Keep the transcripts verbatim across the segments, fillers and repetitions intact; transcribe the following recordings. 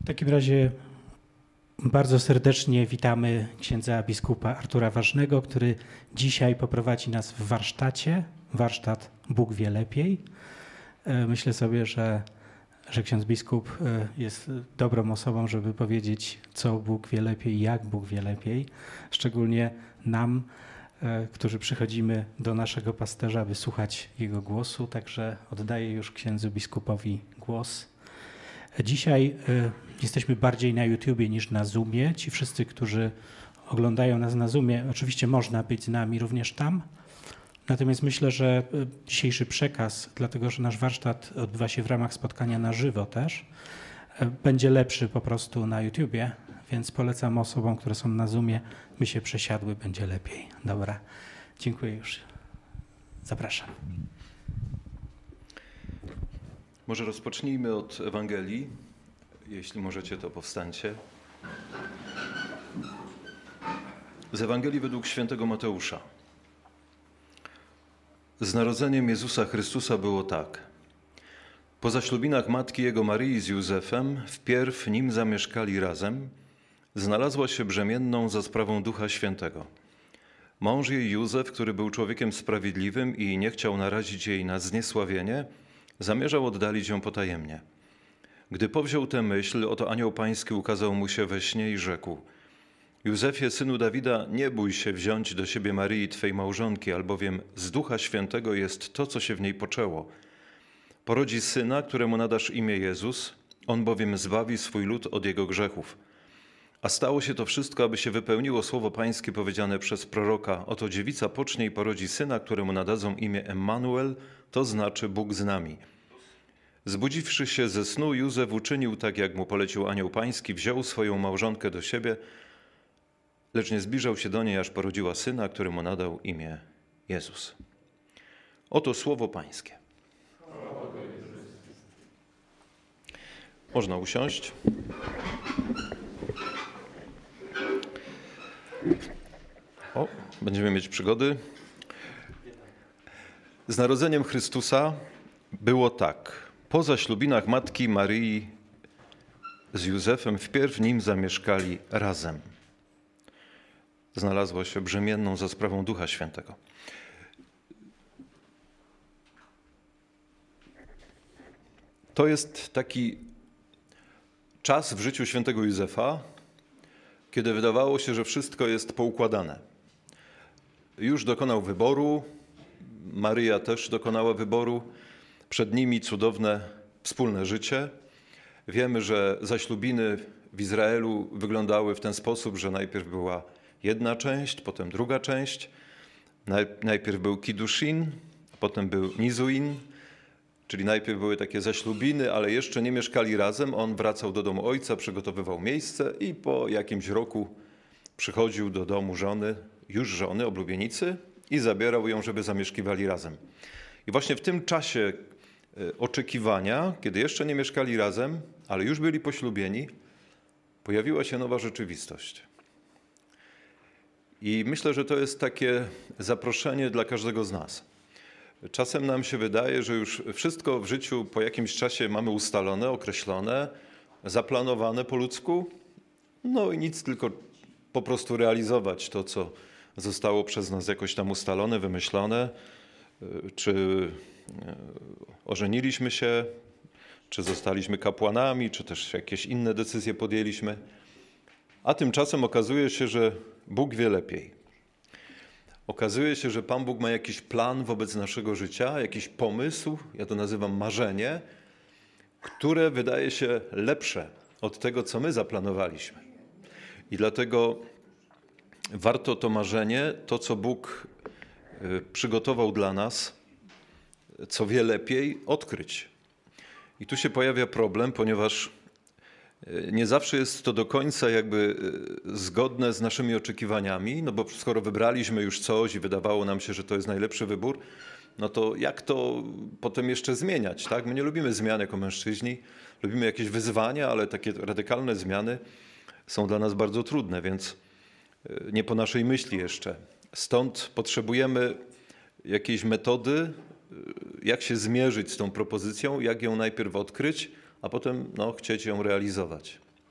W takim razie bardzo serdecznie witamy księdza biskupa Artura Ważnego, który dzisiaj poprowadzi nas w warsztacie. Warsztat Bóg wie lepiej. Myślę sobie, że, że ksiądz biskup jest dobrą osobą, żeby powiedzieć, co Bóg wie lepiej i jak Bóg wie lepiej. Szczególnie nam, którzy przychodzimy do naszego pasterza, aby słuchać jego głosu. Także oddaję już księdzu biskupowi głos. Dzisiaj jesteśmy bardziej na YouTubie niż na Zoomie. Ci wszyscy, którzy oglądają nas na Zoomie, oczywiście można być z nami również tam. Natomiast myślę, że dzisiejszy przekaz, dlatego że nasz warsztat odbywa się w ramach spotkania na żywo też, będzie lepszy po prostu na YouTubie, więc polecam osobom, które są na Zoomie, by się przesiadły, będzie lepiej. Dobra, dziękuję już. Zapraszam. Może rozpocznijmy od Ewangelii. Jeśli możecie, to powstańcie. Z Ewangelii według świętego Mateusza. Z narodzeniem Jezusa Chrystusa było tak. Po zaślubinach matki jego Maryi z Józefem, wpierw nim zamieszkali razem, znalazła się brzemienną za sprawą Ducha Świętego. Mąż jej Józef, który był człowiekiem sprawiedliwym i nie chciał narazić jej na zniesławienie, zamierzał oddalić ją potajemnie. Gdy powziął tę myśl, oto anioł pański ukazał mu się we śnie i rzekł: Józefie, synu Dawida, nie bój się wziąć do siebie Maryi, twej małżonki, albowiem z Ducha Świętego jest to, co się w niej poczęło. Porodzi syna, któremu nadasz imię Jezus, on bowiem zbawi swój lud od jego grzechów. A stało się to wszystko, aby się wypełniło słowo pańskie powiedziane przez proroka. Oto dziewica pocznie i porodzi syna, któremu nadadzą imię Emmanuel, to znaczy Bóg z nami. Zbudziwszy się ze snu, Józef uczynił tak, jak mu polecił anioł pański, wziął swoją małżonkę do siebie, lecz nie zbliżał się do niej, aż porodziła syna, któremu nadał imię Jezus. Oto słowo pańskie. Można usiąść. O, będziemy mieć przygody. Z narodzeniem Chrystusa było tak. Po zaślubinach matki Maryi z Józefem wpierw nim zamieszkali razem. Znalazła się brzemienną za sprawą Ducha Świętego. To jest taki czas w życiu świętego Józefa, kiedy wydawało się, że wszystko jest poukładane. Już dokonał wyboru, Maryja też dokonała wyboru, przed nimi cudowne wspólne życie. Wiemy, że zaślubiny w Izraelu wyglądały w ten sposób, że najpierw była jedna część, potem druga część. Najpierw był kiddushin, potem był nizuin, czyli najpierw były takie zaślubiny, ale jeszcze nie mieszkali razem. On wracał do domu ojca, przygotowywał miejsce i po jakimś roku przychodził do domu żony, już żony, oblubienicy, i zabierał ją, żeby zamieszkiwali razem. I właśnie w tym czasie oczekiwania, kiedy jeszcze nie mieszkali razem, ale już byli poślubieni, pojawiła się nowa rzeczywistość. I myślę, że to jest takie zaproszenie dla każdego z nas. Czasem nam się wydaje, że już wszystko w życiu po jakimś czasie mamy ustalone, określone, zaplanowane po ludzku, no i nic, tylko po prostu realizować to, co zostało przez nas jakoś tam ustalone, wymyślone, czy ożeniliśmy się, czy zostaliśmy kapłanami, czy też jakieś inne decyzje podjęliśmy. A tymczasem okazuje się, że Bóg wie lepiej. Okazuje się, że Pan Bóg ma jakiś plan wobec naszego życia, jakiś pomysł, ja to nazywam marzenie, które wydaje się lepsze od tego, co my zaplanowaliśmy. I dlatego warto to marzenie, to co Bóg przygotował dla nas, co wie lepiej, odkryć. I tu się pojawia problem, ponieważ nie zawsze jest to do końca jakby zgodne z naszymi oczekiwaniami, no bo skoro wybraliśmy już coś i wydawało nam się, że to jest najlepszy wybór, no to jak to potem jeszcze zmieniać, tak? My nie lubimy zmian jako mężczyźni, lubimy jakieś wyzwania, ale takie radykalne zmiany są dla nas bardzo trudne, więc nie po naszej myśli jeszcze. Stąd potrzebujemy jakiejś metody, jak się zmierzyć z tą propozycją, jak ją najpierw odkryć, a potem no, chcieć ją realizować.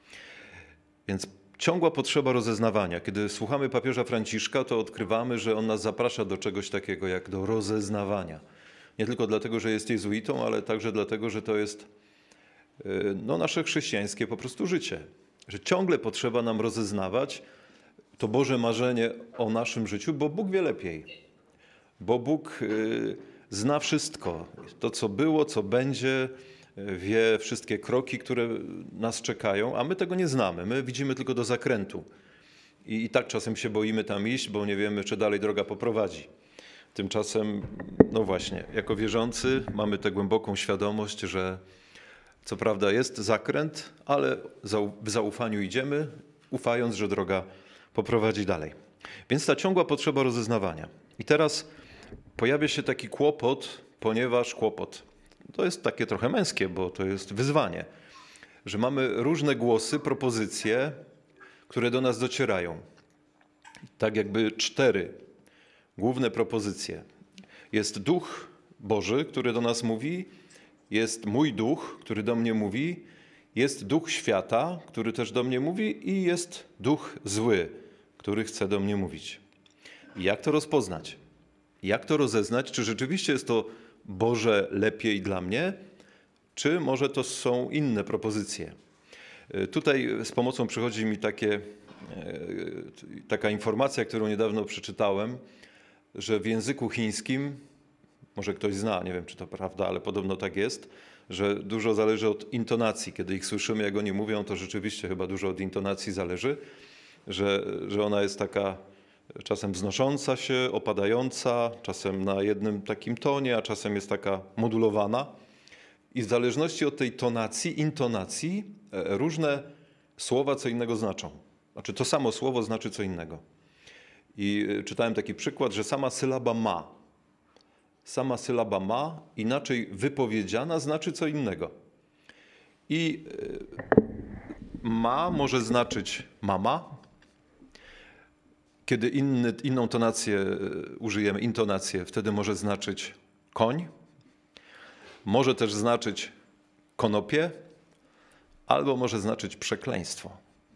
Więc ciągła potrzeba rozeznawania. Kiedy słuchamy papieża Franciszka, to odkrywamy, że on nas zaprasza do czegoś takiego jak do rozeznawania. Nie tylko dlatego, że jest jezuitą, ale także dlatego, że to jest no, nasze chrześcijańskie po prostu życie. Że ciągle potrzeba nam rozeznawać to Boże marzenie o naszym życiu, bo Bóg wie lepiej. Bo Bóg zna wszystko. To, co było, co będzie, wie wszystkie kroki, które nas czekają, a my tego nie znamy. My widzimy tylko do zakrętu. I, i tak czasem się boimy tam iść, bo nie wiemy, czy dalej droga poprowadzi. Tymczasem, no właśnie, jako wierzący mamy tę głęboką świadomość, że co prawda jest zakręt, ale w zaufaniu idziemy, ufając, że droga poprowadzi dalej. Więc ta ciągła potrzeba rozeznawania. I teraz pojawia się taki kłopot, ponieważ kłopot to jest takie trochę męskie, bo to jest wyzwanie, że mamy różne głosy, propozycje, które do nas docierają. Tak jakby cztery główne propozycje. Jest Duch Boży, który do nas mówi, jest mój duch, który do mnie mówi, jest duch świata, który też do mnie mówi i jest duch zły, który chce do mnie mówić. I jak to rozpoznać? Jak to rozeznać? Czy rzeczywiście jest to Boże lepiej dla mnie, czy może to są inne propozycje? Tutaj z pomocą przychodzi mi takie, taka informacja, którą niedawno przeczytałem, że w języku chińskim, może ktoś zna, nie wiem czy to prawda, ale podobno tak jest, że dużo zależy od intonacji. Kiedy ich słyszymy, jak oni mówią, to rzeczywiście chyba dużo od intonacji zależy, że, że ona jest taka czasem wznosząca się, opadająca, czasem na jednym takim tonie, a czasem jest taka modulowana. I w zależności od tej tonacji, intonacji, różne słowa co innego znaczą. Znaczy to samo słowo znaczy co innego. I czytałem taki przykład, że sama sylaba ma, sama sylaba ma, inaczej wypowiedziana, znaczy co innego. I ma może znaczyć mama. Kiedy inny, inną tonację użyjemy, intonację, wtedy może znaczyć koń. Może też znaczyć konopie, albo może znaczyć przekleństwo.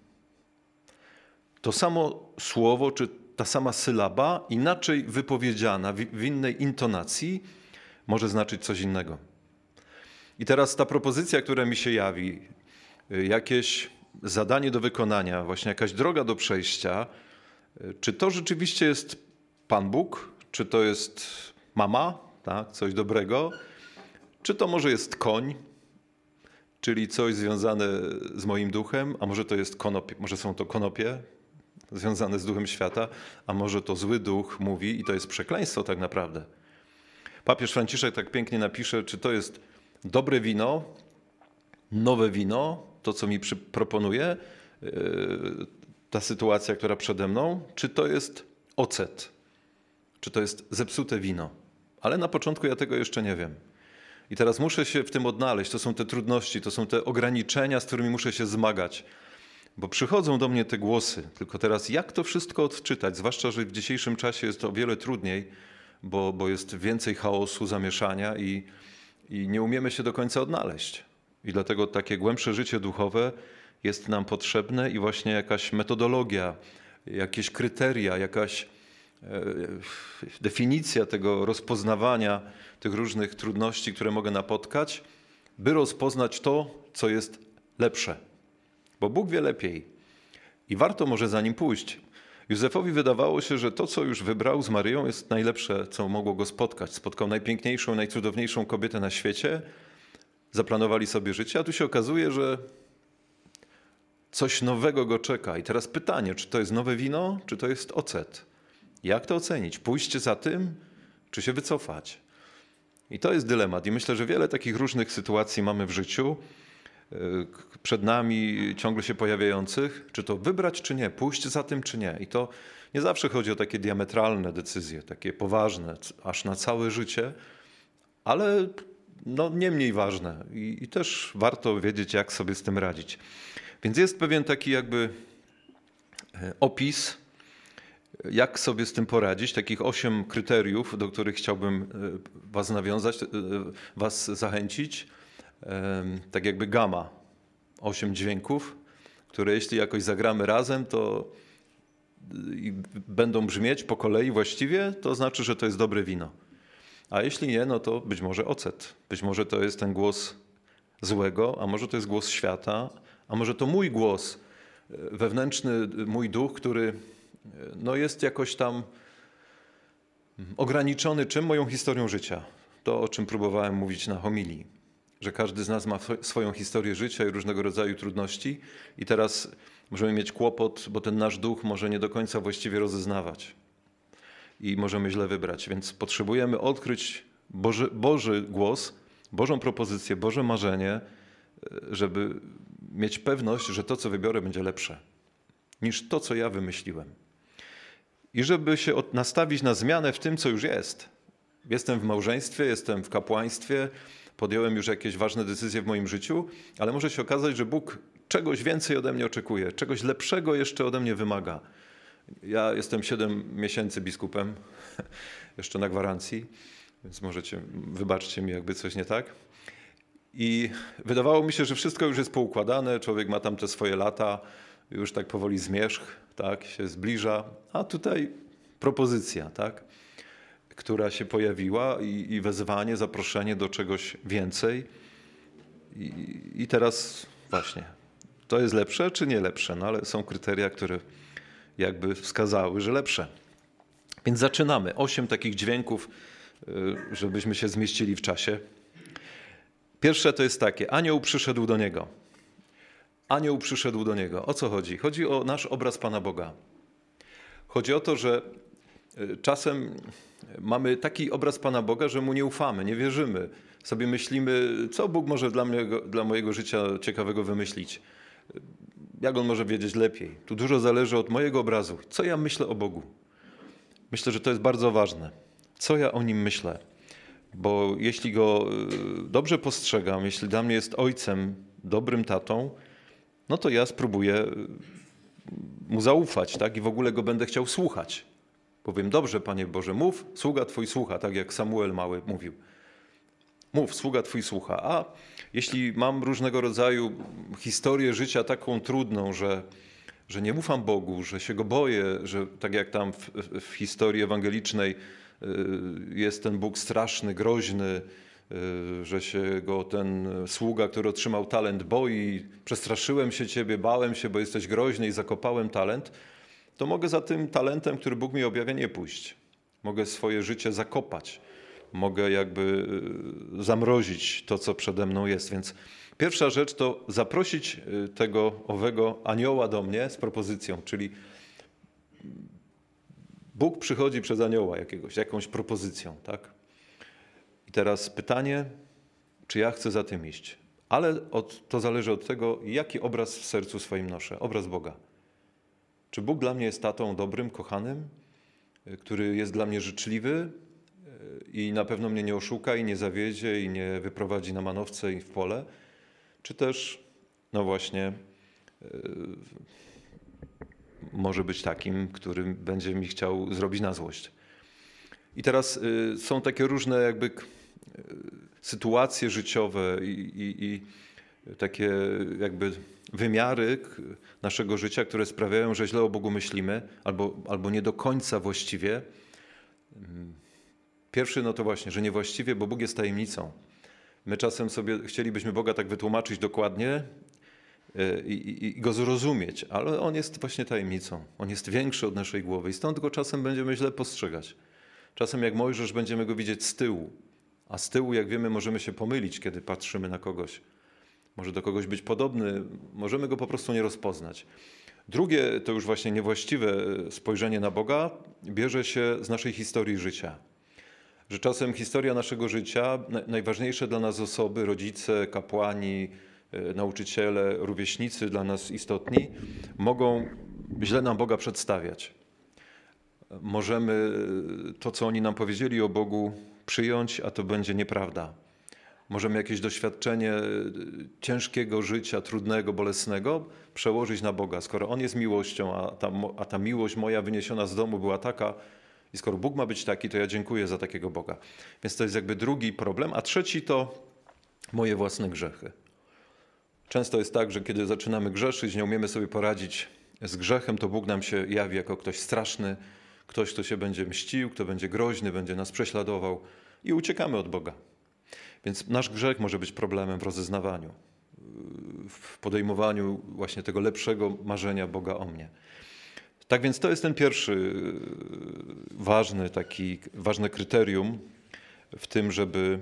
To samo słowo, czy ta sama sylaba, inaczej wypowiedziana, w, w innej intonacji, może znaczyć coś innego. I teraz ta propozycja, która mi się jawi, jakieś zadanie do wykonania, właśnie jakaś droga do przejścia, czy to rzeczywiście jest Pan Bóg, czy to jest mama, tak, coś dobrego, czy to może jest koń, czyli coś związane z moim duchem, a może to jest konopie, może są to konopie związane z duchem świata, a może to zły duch mówi i to jest przekleństwo tak naprawdę. Papież Franciszek tak pięknie napisze, czy to jest dobre wino, nowe wino, to co mi przy, proponuje, yy, ta sytuacja, która przede mną, czy to jest ocet, czy to jest zepsute wino. Ale na początku ja tego jeszcze nie wiem. I teraz muszę się w tym odnaleźć. To są te trudności, to są te ograniczenia, z którymi muszę się zmagać. Bo przychodzą do mnie te głosy. Tylko teraz jak to wszystko odczytać? Zwłaszcza, że w dzisiejszym czasie jest to o wiele trudniej, bo, bo jest więcej chaosu, zamieszania i, i nie umiemy się do końca odnaleźć. I dlatego takie głębsze życie duchowe jest nam potrzebne i właśnie jakaś metodologia, jakieś kryteria, jakaś definicja tego rozpoznawania tych różnych trudności, które mogę napotkać, by rozpoznać to, co jest lepsze. Bo Bóg wie lepiej i warto może za nim pójść. Józefowi wydawało się, że to, co już wybrał z Maryją, jest najlepsze, co mogło go spotkać. Spotkał najpiękniejszą, najcudowniejszą kobietę na świecie, zaplanowali sobie życie, a tu się okazuje, że coś nowego go czeka. I teraz pytanie, czy to jest nowe wino, czy to jest ocet? Jak to ocenić? Pójść za tym, czy się wycofać? I to jest dylemat. I myślę, że wiele takich różnych sytuacji mamy w życiu, przed nami ciągle się pojawiających, czy to wybrać, czy nie, pójść za tym, czy nie. I to nie zawsze chodzi o takie diametralne decyzje, takie poważne, aż na całe życie, ale no, nie mniej ważne. I, I też warto wiedzieć, jak sobie z tym radzić. Więc jest pewien taki jakby opis, jak sobie z tym poradzić, takich osiem kryteriów, do których chciałbym was nawiązać, was zachęcić. Tak jakby gama, osiem dźwięków, które jeśli jakoś zagramy razem, to i będą brzmieć po kolei właściwie, to znaczy, że to jest dobre wino. A jeśli nie, no to być może ocet. Być może to jest ten głos złego, a może to jest głos świata, a może to mój głos, wewnętrzny mój duch, który no jest jakoś tam ograniczony czym? Moją historią życia. To, o czym próbowałem mówić na homilii. Że każdy z nas ma swoją historię życia i różnego rodzaju trudności i teraz możemy mieć kłopot, bo ten nasz duch może nie do końca właściwie rozeznawać i możemy źle wybrać. Więc potrzebujemy odkryć Boży, Boży głos, Bożą propozycję, Boże marzenie, żeby mieć pewność, że to, co wybiorę, będzie lepsze niż to, co ja wymyśliłem. I żeby się nastawić na zmianę w tym, co już jest. Jestem w małżeństwie, jestem w kapłaństwie, podjąłem już jakieś ważne decyzje w moim życiu, ale może się okazać, że Bóg czegoś więcej ode mnie oczekuje, czegoś lepszego jeszcze ode mnie wymaga. Ja jestem siedem miesięcy biskupem, jeszcze na gwarancji, więc możecie, wybaczcie mi, jakby coś nie tak. I wydawało mi się, że wszystko już jest poukładane, człowiek ma tam te swoje lata, już tak powoli zmierzch, tak, się zbliża, a tutaj propozycja, tak, która się pojawiła i, i wezwanie, zaproszenie do czegoś więcej. I, I teraz właśnie, to jest lepsze czy nie lepsze? No ale są kryteria, które jakby wskazały, że lepsze. Więc zaczynamy. Osiem takich dźwięków, żebyśmy się zmieścili w czasie. Pierwsze to jest takie, anioł przyszedł do niego. Anioł przyszedł do niego. O co chodzi? Chodzi o nasz obraz Pana Boga. Chodzi o to, że czasem mamy taki obraz Pana Boga, że Mu nie ufamy, nie wierzymy. Sobie myślimy, co Bóg może dla, mnie, dla mojego życia ciekawego wymyślić. Jak On może wiedzieć lepiej. Tu dużo zależy od mojego obrazu. Co ja myślę o Bogu? Myślę, że to jest bardzo ważne. Co ja o Nim myślę? Bo jeśli Go dobrze postrzegam, jeśli dla mnie jest ojcem, dobrym tatą, no to ja spróbuję Mu zaufać, tak? I w ogóle Go będę chciał słuchać. Powiem, dobrze, Panie Boże, mów, sługa Twój słucha, tak jak Samuel mały mówił. Mów, sługa Twój słucha. A jeśli mam różnego rodzaju historię życia taką trudną, że, że nie ufam Bogu, że się Go boję, że tak jak tam w, w historii ewangelicznej jest ten Bóg straszny, groźny, że się Go ten sługa, który otrzymał talent, boi, przestraszyłem się Ciebie, bałem się, bo jesteś groźny i zakopałem talent, to mogę za tym talentem, który Bóg mi objawia, nie pójść. Mogę swoje życie zakopać. Mogę jakby zamrozić to, co przede mną jest. Więc pierwsza rzecz to zaprosić tego owego anioła do mnie z propozycją, czyli Bóg przychodzi przez anioła jakiegoś, jakąś propozycją, tak? I teraz pytanie, czy ja chcę za tym iść? Ale od, to zależy od tego, jaki obraz w sercu swoim noszę. Obraz Boga. Czy Bóg dla mnie jest tatą dobrym, kochanym, który jest dla mnie życzliwy i na pewno mnie nie oszuka i nie zawiedzie i nie wyprowadzi na manowce i w pole? Czy też, no właśnie, yy, może być takim, który będzie mi chciał zrobić na złość? I teraz yy, są takie różne jakby yy, sytuacje życiowe i, i, i takie jakby wymiary naszego życia, które sprawiają, że źle o Bogu myślimy, albo, albo nie do końca właściwie. Pierwszy no to właśnie, że niewłaściwie, bo Bóg jest tajemnicą. My czasem sobie chcielibyśmy Boga tak wytłumaczyć dokładnie i, i, i Go zrozumieć, ale On jest właśnie tajemnicą. On jest większy od naszej głowy i stąd Go czasem będziemy źle postrzegać. Czasem jak Mojżesz będziemy Go widzieć z tyłu, a z tyłu, jak wiemy, możemy się pomylić, kiedy patrzymy na kogoś. Może do kogoś być podobny, możemy Go po prostu nie rozpoznać. Drugie, to już właśnie niewłaściwe spojrzenie na Boga, bierze się z naszej historii życia. Że czasem historia naszego życia, najważniejsze dla nas osoby, rodzice, kapłani, nauczyciele, rówieśnicy dla nas istotni, mogą źle nam Boga przedstawiać. Możemy to, co oni nam powiedzieli o Bogu, przyjąć, a to będzie nieprawda. Możemy jakieś doświadczenie ciężkiego życia, trudnego, bolesnego przełożyć na Boga. Skoro On jest miłością, a ta, a ta miłość moja wyniesiona z domu była taka, i skoro Bóg ma być taki, to ja dziękuję za takiego Boga. Więc to jest jakby drugi problem. A trzeci to moje własne grzechy. Często jest tak, że kiedy zaczynamy grzeszyć, nie umiemy sobie poradzić z grzechem, to Bóg nam się jawi jako ktoś straszny, ktoś, kto się będzie mścił, kto będzie groźny, będzie nas prześladował i uciekamy od Boga. Więc nasz grzech może być problemem w rozeznawaniu, w podejmowaniu właśnie tego lepszego marzenia Boga o mnie. Tak więc to jest ten pierwszy ważny, taki, ważne kryterium w tym, żeby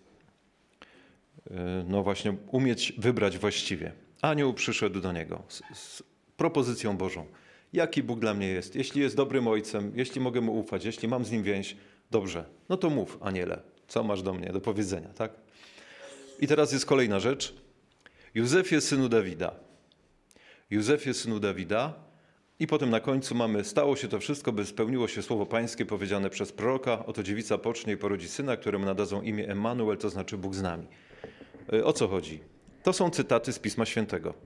no właśnie umieć wybrać właściwie. Anioł przyszedł do niego z, z propozycją Bożą. Jaki Bóg dla mnie jest? Jeśli jest dobrym ojcem, jeśli mogę mu ufać, jeśli mam z nim więź, dobrze. No to mów, aniele, co masz do mnie do powiedzenia, tak? I teraz jest kolejna rzecz. Józefie, synu Dawida. Józefie, synu Dawida. I potem na końcu mamy, stało się to wszystko, by spełniło się słowo pańskie powiedziane przez proroka. Oto dziewica pocznie i porodzi syna, któremu nadadzą imię Emmanuel, to znaczy Bóg z nami. O co chodzi? To są cytaty z Pisma Świętego.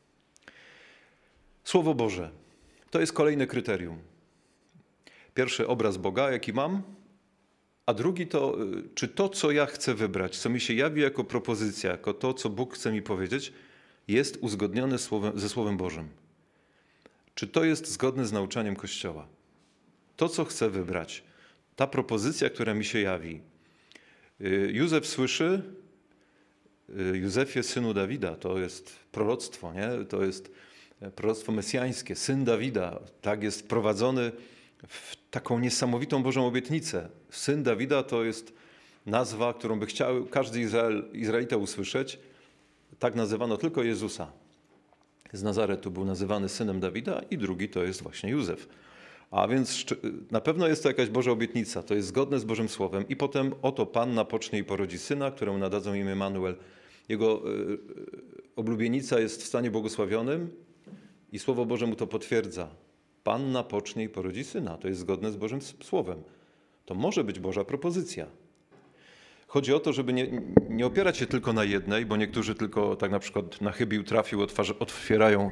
Słowo Boże. To jest kolejne kryterium. Pierwszy obraz Boga, jaki mam, a drugi to, czy to, co ja chcę wybrać, co mi się jawi jako propozycja, jako to, co Bóg chce mi powiedzieć, jest uzgodnione słowem, ze Słowem Bożym. Czy to jest zgodne z nauczaniem Kościoła? To, co chcę wybrać, ta propozycja, która mi się jawi. Józef słyszy, Józefie, synu Dawida, to jest proroctwo, nie? To jest proroctwo mesjańskie, syn Dawida, tak jest wprowadzony w taką niesamowitą Bożą obietnicę. Syn Dawida to jest nazwa, którą by chciał każdy Izrael, Izraelita usłyszeć. Tak nazywano tylko Jezusa. Z Nazaretu był nazywany synem Dawida i drugi to jest właśnie Józef. A więc na pewno jest to jakaś Boża obietnica, to jest zgodne z Bożym Słowem. I potem oto Panna pocznie i porodzi syna, któremu nadadzą imię Emmanuel. Jego oblubienica jest w stanie błogosławionym i Słowo Boże mu to potwierdza. Panna pocznie i porodzi syna. To jest zgodne z Bożym Słowem. To może być Boża propozycja. Chodzi o to, żeby nie, nie opierać się tylko na jednej, bo niektórzy tylko tak na przykład na chybił trafił, otwarza, otwierają,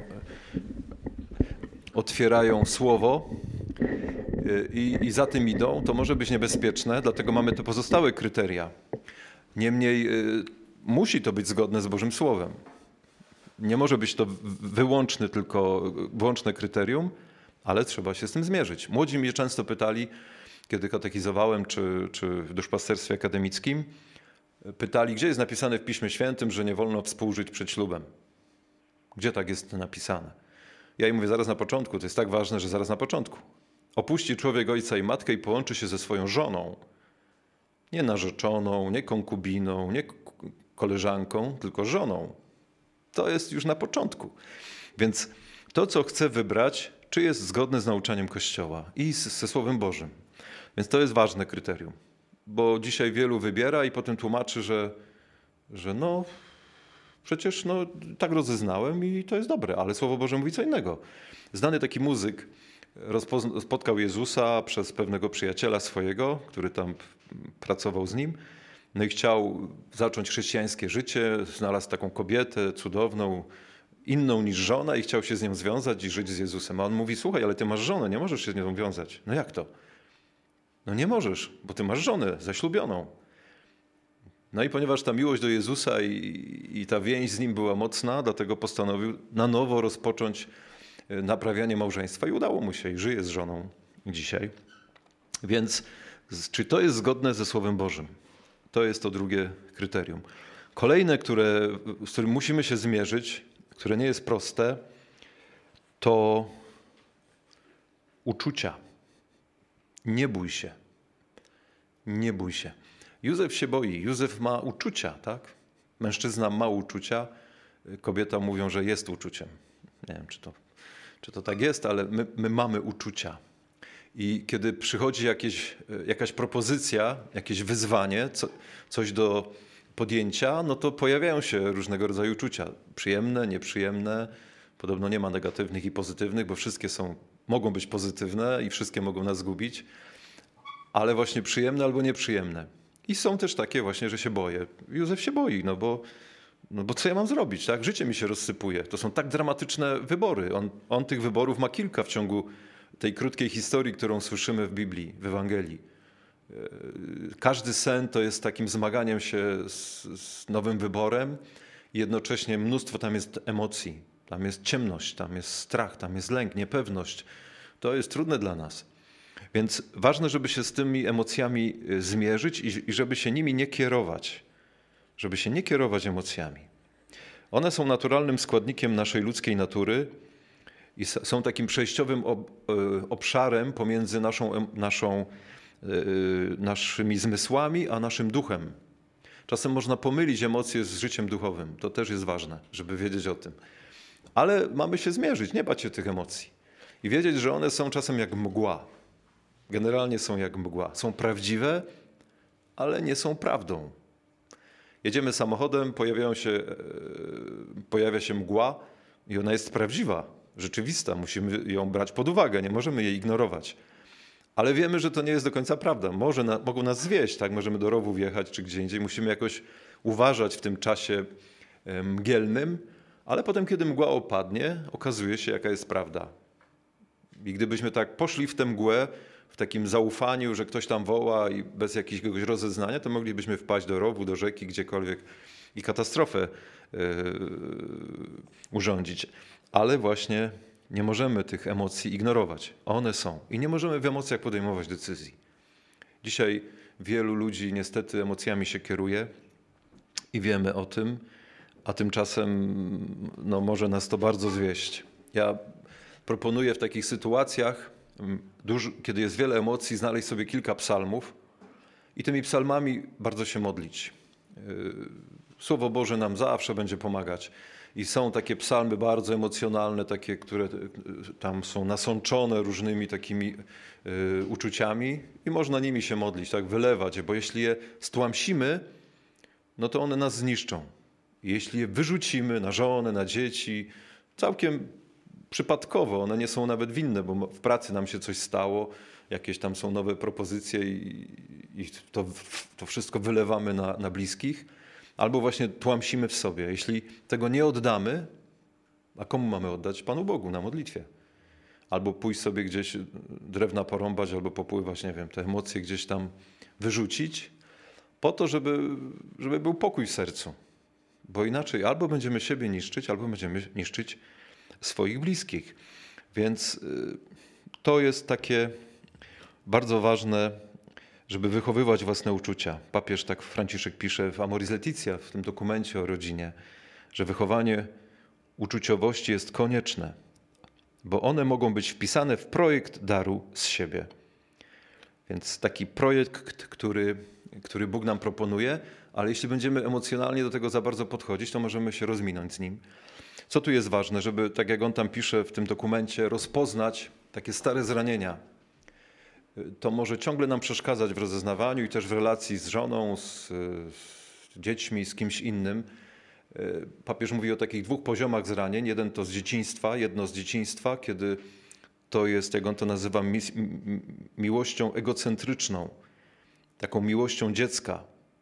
otwierają słowo i, i za tym idą. To może być niebezpieczne, dlatego mamy te pozostałe kryteria. Niemniej musi to być zgodne z Bożym Słowem. Nie może być to wyłączne tylko wyłączne kryterium, ale trzeba się z tym zmierzyć. Młodzi mnie często pytali, kiedy katechizowałem, czy, czy w duszpasterstwie akademickim, pytali, gdzie jest napisane w Piśmie Świętym, że nie wolno współżyć przed ślubem. Gdzie tak jest napisane? Ja im mówię, zaraz na początku, to jest tak ważne, że zaraz na początku. Opuści człowiek ojca i matkę i połączy się ze swoją żoną. Nie narzeczoną, nie konkubiną, nie koleżanką, tylko żoną. To jest już na początku. Więc to, co chcę wybrać, czy jest zgodne z nauczaniem Kościoła i z, ze Słowem Bożym. Więc to jest ważne kryterium. Bo dzisiaj wielu wybiera i potem tłumaczy, że, że no przecież no, tak rozeznałem i to jest dobre, ale Słowo Boże mówi co innego. Znany taki muzyk rozpozna- spotkał Jezusa przez pewnego przyjaciela swojego, który tam pracował z nim. No i chciał zacząć chrześcijańskie życie, znalazł taką kobietę cudowną, inną niż żona i chciał się z nią związać i żyć z Jezusem. A on mówi, słuchaj, ale ty masz żonę, nie możesz się z nią wiązać. No jak to? No nie możesz, bo ty masz żonę zaślubioną. No i ponieważ ta miłość do Jezusa i, i ta więź z Nim była mocna, dlatego postanowił na nowo rozpocząć naprawianie małżeństwa i udało mu się i żyje z żoną dzisiaj. Więc czy to jest zgodne ze Słowem Bożym? To jest to drugie kryterium. Kolejne, które, z którym musimy się zmierzyć, które nie jest proste, to uczucia. Nie bój się. Nie bój się. Józef się boi. Józef ma uczucia, tak? Mężczyzna ma uczucia. Kobieta mówią, że jest uczuciem. Nie wiem, czy to, czy to tak jest, ale my, my mamy uczucia. I kiedy przychodzi jakieś, jakaś propozycja, jakieś wyzwanie, co, coś do podjęcia, no to pojawiają się różnego rodzaju uczucia. Przyjemne, nieprzyjemne. Podobno nie ma negatywnych i pozytywnych, bo wszystkie są, mogą być pozytywne i wszystkie mogą nas zgubić, ale właśnie przyjemne albo nieprzyjemne. I są też takie właśnie, że się boję. Józef się boi, no bo, no bo co ja mam zrobić, tak? Życie mi się rozsypuje. To są tak dramatyczne wybory. On, on tych wyborów ma kilka w ciągu tej krótkiej historii, którą słyszymy w Biblii, w Ewangelii. Każdy sen to jest takim zmaganiem się z, z nowym wyborem jednocześnie mnóstwo tam jest emocji. Tam jest ciemność, tam jest strach, tam jest lęk, niepewność. To jest trudne dla nas. Więc ważne, żeby się z tymi emocjami zmierzyć i, i żeby się nimi nie kierować. Żeby się nie kierować emocjami. One są naturalnym składnikiem naszej ludzkiej natury i są takim przejściowym obszarem pomiędzy naszą, naszą, naszymi zmysłami a naszym duchem. Czasem można pomylić emocje z życiem duchowym. To też jest ważne, żeby wiedzieć o tym. Ale mamy się zmierzyć, nie bać się tych emocji. I wiedzieć, że one są czasem jak mgła. Generalnie są jak mgła. Są prawdziwe, ale nie są prawdą. Jedziemy samochodem, pojawiają się, pojawia się mgła i ona jest prawdziwa, rzeczywista. Musimy ją brać pod uwagę, nie możemy jej ignorować. Ale wiemy, że to nie jest do końca prawda. Może na, mogą nas zwieść, tak? Możemy do rowu wjechać czy gdzie indziej. Musimy jakoś uważać w tym czasie mgielnym, ale potem, kiedy mgła opadnie, okazuje się, jaka jest prawda. I gdybyśmy tak poszli w tę mgłę, w takim zaufaniu, że ktoś tam woła i bez jakiegoś rozeznania, to moglibyśmy wpaść do rowu, do rzeki, gdziekolwiek i katastrofę yy, urządzić. Ale właśnie nie możemy tych emocji ignorować. One są. I nie możemy w emocjach podejmować decyzji. Dzisiaj wielu ludzi niestety emocjami się kieruje i wiemy o tym, a tymczasem no, może nas to bardzo zwieść. Ja proponuję w takich sytuacjach, dużo, kiedy jest wiele emocji, znaleźć sobie kilka psalmów i tymi psalmami bardzo się modlić. Słowo Boże nam zawsze będzie pomagać. I są takie psalmy bardzo emocjonalne, takie, które tam są nasączone różnymi takimi y, uczuciami i można nimi się modlić, tak, wylewać je, bo jeśli je stłamsimy, no to one nas zniszczą. I jeśli je wyrzucimy na żonę, na dzieci, całkiem przypadkowo, one nie są nawet winne, bo w pracy nam się coś stało, jakieś tam są nowe propozycje i, i to, to wszystko wylewamy na, na bliskich, albo właśnie tłamsimy w sobie. Jeśli tego nie oddamy, a komu mamy oddać? Panu Bogu na modlitwie. Albo pójść sobie gdzieś drewna porąbać, albo popływać, nie wiem, te emocje gdzieś tam wyrzucić, po to, żeby, żeby był pokój w sercu. Bo inaczej albo będziemy siebie niszczyć, albo będziemy niszczyć swoich bliskich. Więc to jest takie bardzo ważne, żeby wychowywać własne uczucia. Papież tak Franciszek pisze w Amoris Laetitia, w tym dokumencie o rodzinie, że wychowanie uczuciowości jest konieczne, bo one mogą być wpisane w projekt daru z siebie. Więc taki projekt, który, który Bóg nam proponuje, ale jeśli będziemy emocjonalnie do tego za bardzo podchodzić, to możemy się rozminąć z nim. Co tu jest ważne, żeby, tak jak on tam pisze w tym dokumencie, rozpoznać takie stare zranienia. To może ciągle nam przeszkadzać w rozeznawaniu i też w relacji z żoną, z, z dziećmi, z kimś innym. Papież mówi o takich dwóch poziomach zranień. Jeden to z dzieciństwa, jedno z dzieciństwa, kiedy to jest, jak on to nazywa, mi, miłością egocentryczną. Taką miłością dziecka,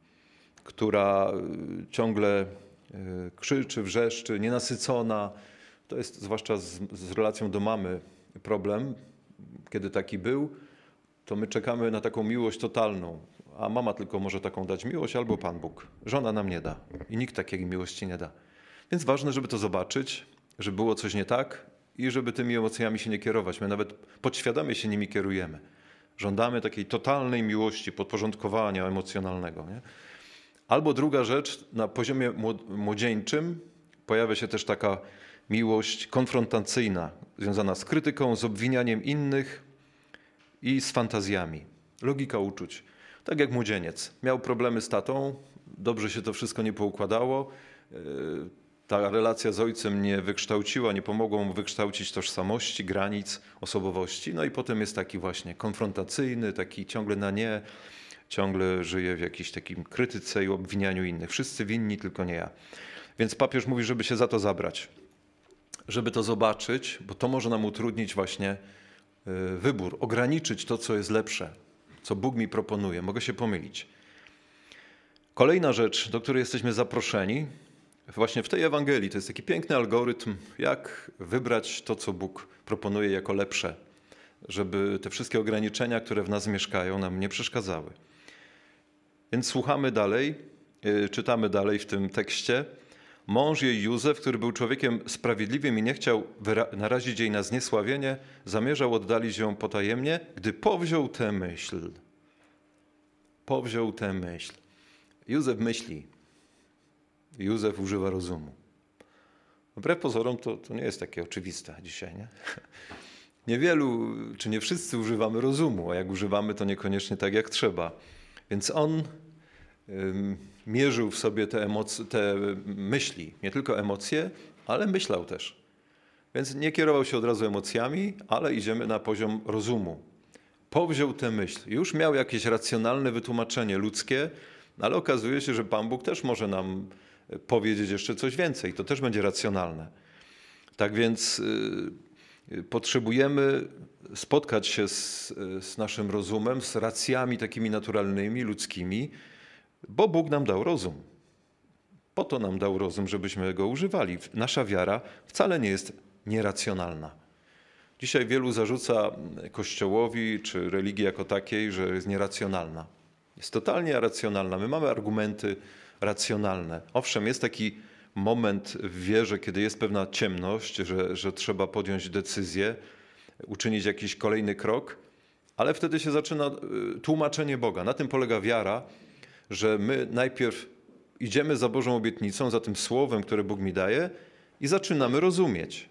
która ciągle krzyczy, wrzeszczy, nienasycona. To jest zwłaszcza z, z relacją do mamy problem, kiedy taki był, to my czekamy na taką miłość totalną, a mama tylko może taką dać miłość albo Pan Bóg. Żona nam nie da i nikt takiej miłości nie da. Więc ważne, żeby to zobaczyć, że było coś nie tak i żeby tymi emocjami się nie kierować. My nawet podświadomie się nimi kierujemy. Żądamy takiej totalnej miłości, podporządkowania emocjonalnego. Nie? Albo druga rzecz, na poziomie młodzieńczym pojawia się też taka miłość konfrontacyjna, związana z krytyką, z obwinianiem innych i z fantazjami. Logika uczuć. Tak jak młodzieniec. Miał problemy z tatą, dobrze się to wszystko nie poukładało, ta relacja z ojcem nie wykształciła, nie pomogła mu wykształcić tożsamości, granic, osobowości. No i potem jest taki właśnie konfrontacyjny, taki ciągle na nie, ciągle żyje w jakiejś takim krytyce i obwinianiu innych. Wszyscy winni, tylko nie ja. Więc papież mówi, żeby się za to zabrać, żeby to zobaczyć, bo to może nam utrudnić właśnie wybór, ograniczyć to, co jest lepsze, co Bóg mi proponuje. Mogę się pomylić. Kolejna rzecz, do której jesteśmy zaproszeni, właśnie w tej Ewangelii, to jest taki piękny algorytm, jak wybrać to, co Bóg proponuje jako lepsze, żeby te wszystkie ograniczenia, które w nas mieszkają, nam nie przeszkadzały. Więc słuchamy dalej, czytamy dalej w tym tekście Mąż jej Józef, który był człowiekiem sprawiedliwym i nie chciał narazić jej na zniesławienie, zamierzał oddalić ją potajemnie, gdy powziął tę myśl. Powziął tę myśl. Józef myśli. Józef używa rozumu. Wbrew pozorom to, to nie jest takie oczywiste dzisiaj, nie? Niewielu, czy nie wszyscy używamy rozumu, a jak używamy, to niekoniecznie tak jak trzeba. Więc on ym, mierzył w sobie te, emoc- te myśli, nie tylko emocje, ale myślał też. Więc nie kierował się od razu emocjami, ale idziemy na poziom rozumu. Powziął tę myśl. Już miał jakieś racjonalne wytłumaczenie ludzkie, ale okazuje się, że Pan Bóg też może nam powiedzieć jeszcze coś więcej. To też będzie racjonalne. Tak więc y, potrzebujemy spotkać się z, z naszym rozumem, z racjami takimi naturalnymi, ludzkimi, bo Bóg nam dał rozum. Po to nam dał rozum, żebyśmy go używali. Nasza wiara wcale nie jest nieracjonalna. Dzisiaj wielu zarzuca Kościołowi czy religii jako takiej, że jest nieracjonalna. Jest totalnie racjonalna. My mamy argumenty racjonalne. Owszem, jest taki moment w wierze, kiedy jest pewna ciemność, że, że trzeba podjąć decyzję, uczynić jakiś kolejny krok, ale wtedy się zaczyna tłumaczenie Boga. Na tym polega wiara, że my najpierw idziemy za Bożą obietnicą, za tym słowem, które Bóg mi daje i zaczynamy rozumieć.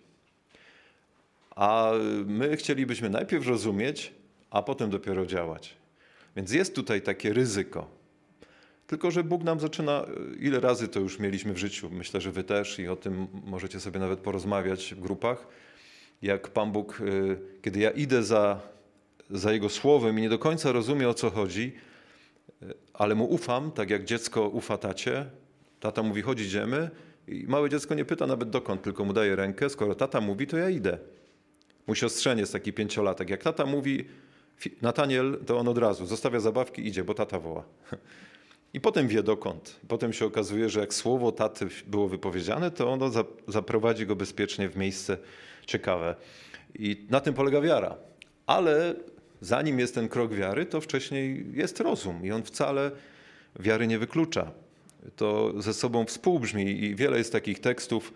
A my chcielibyśmy najpierw rozumieć, a potem dopiero działać. Więc jest tutaj takie ryzyko. Tylko że Bóg nam zaczyna, ile razy to już mieliśmy w życiu, myślę, że wy też i o tym możecie sobie nawet porozmawiać w grupach, jak Pan Bóg, kiedy ja idę za, za Jego słowem i nie do końca rozumiem, o co chodzi, ale Mu ufam, tak jak dziecko ufa tacie. Tata mówi, chodź, idziemy i małe dziecko nie pyta nawet dokąd, tylko mu daje rękę. Skoro tata mówi, to ja idę. Mój siostrzeniec, taki pięciolatek, jak tata mówi, Nataniel, to on od razu zostawia zabawki, idzie, bo tata woła. I potem wie dokąd. Potem się okazuje, że jak słowo taty było wypowiedziane, to ono zaprowadzi go bezpiecznie w miejsce ciekawe. I na tym polega wiara. Ale zanim jest ten krok wiary, to wcześniej jest rozum i on wcale wiary nie wyklucza. To ze sobą współbrzmi i wiele jest takich tekstów.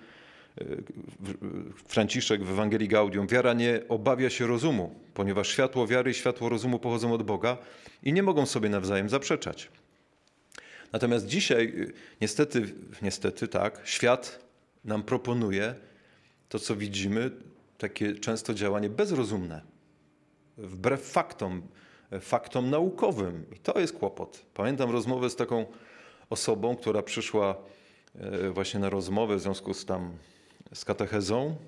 Franciszek w Ewangelii Gaudium. Wiara nie obawia się rozumu, ponieważ światło wiary i światło rozumu pochodzą od Boga i nie mogą sobie nawzajem zaprzeczać. Natomiast dzisiaj niestety, niestety tak, świat nam proponuje to, co widzimy, takie często działanie bezrozumne, wbrew faktom, faktom naukowym. I to jest kłopot. Pamiętam rozmowę z taką osobą, która przyszła właśnie na rozmowę w związku z tam z katechezą,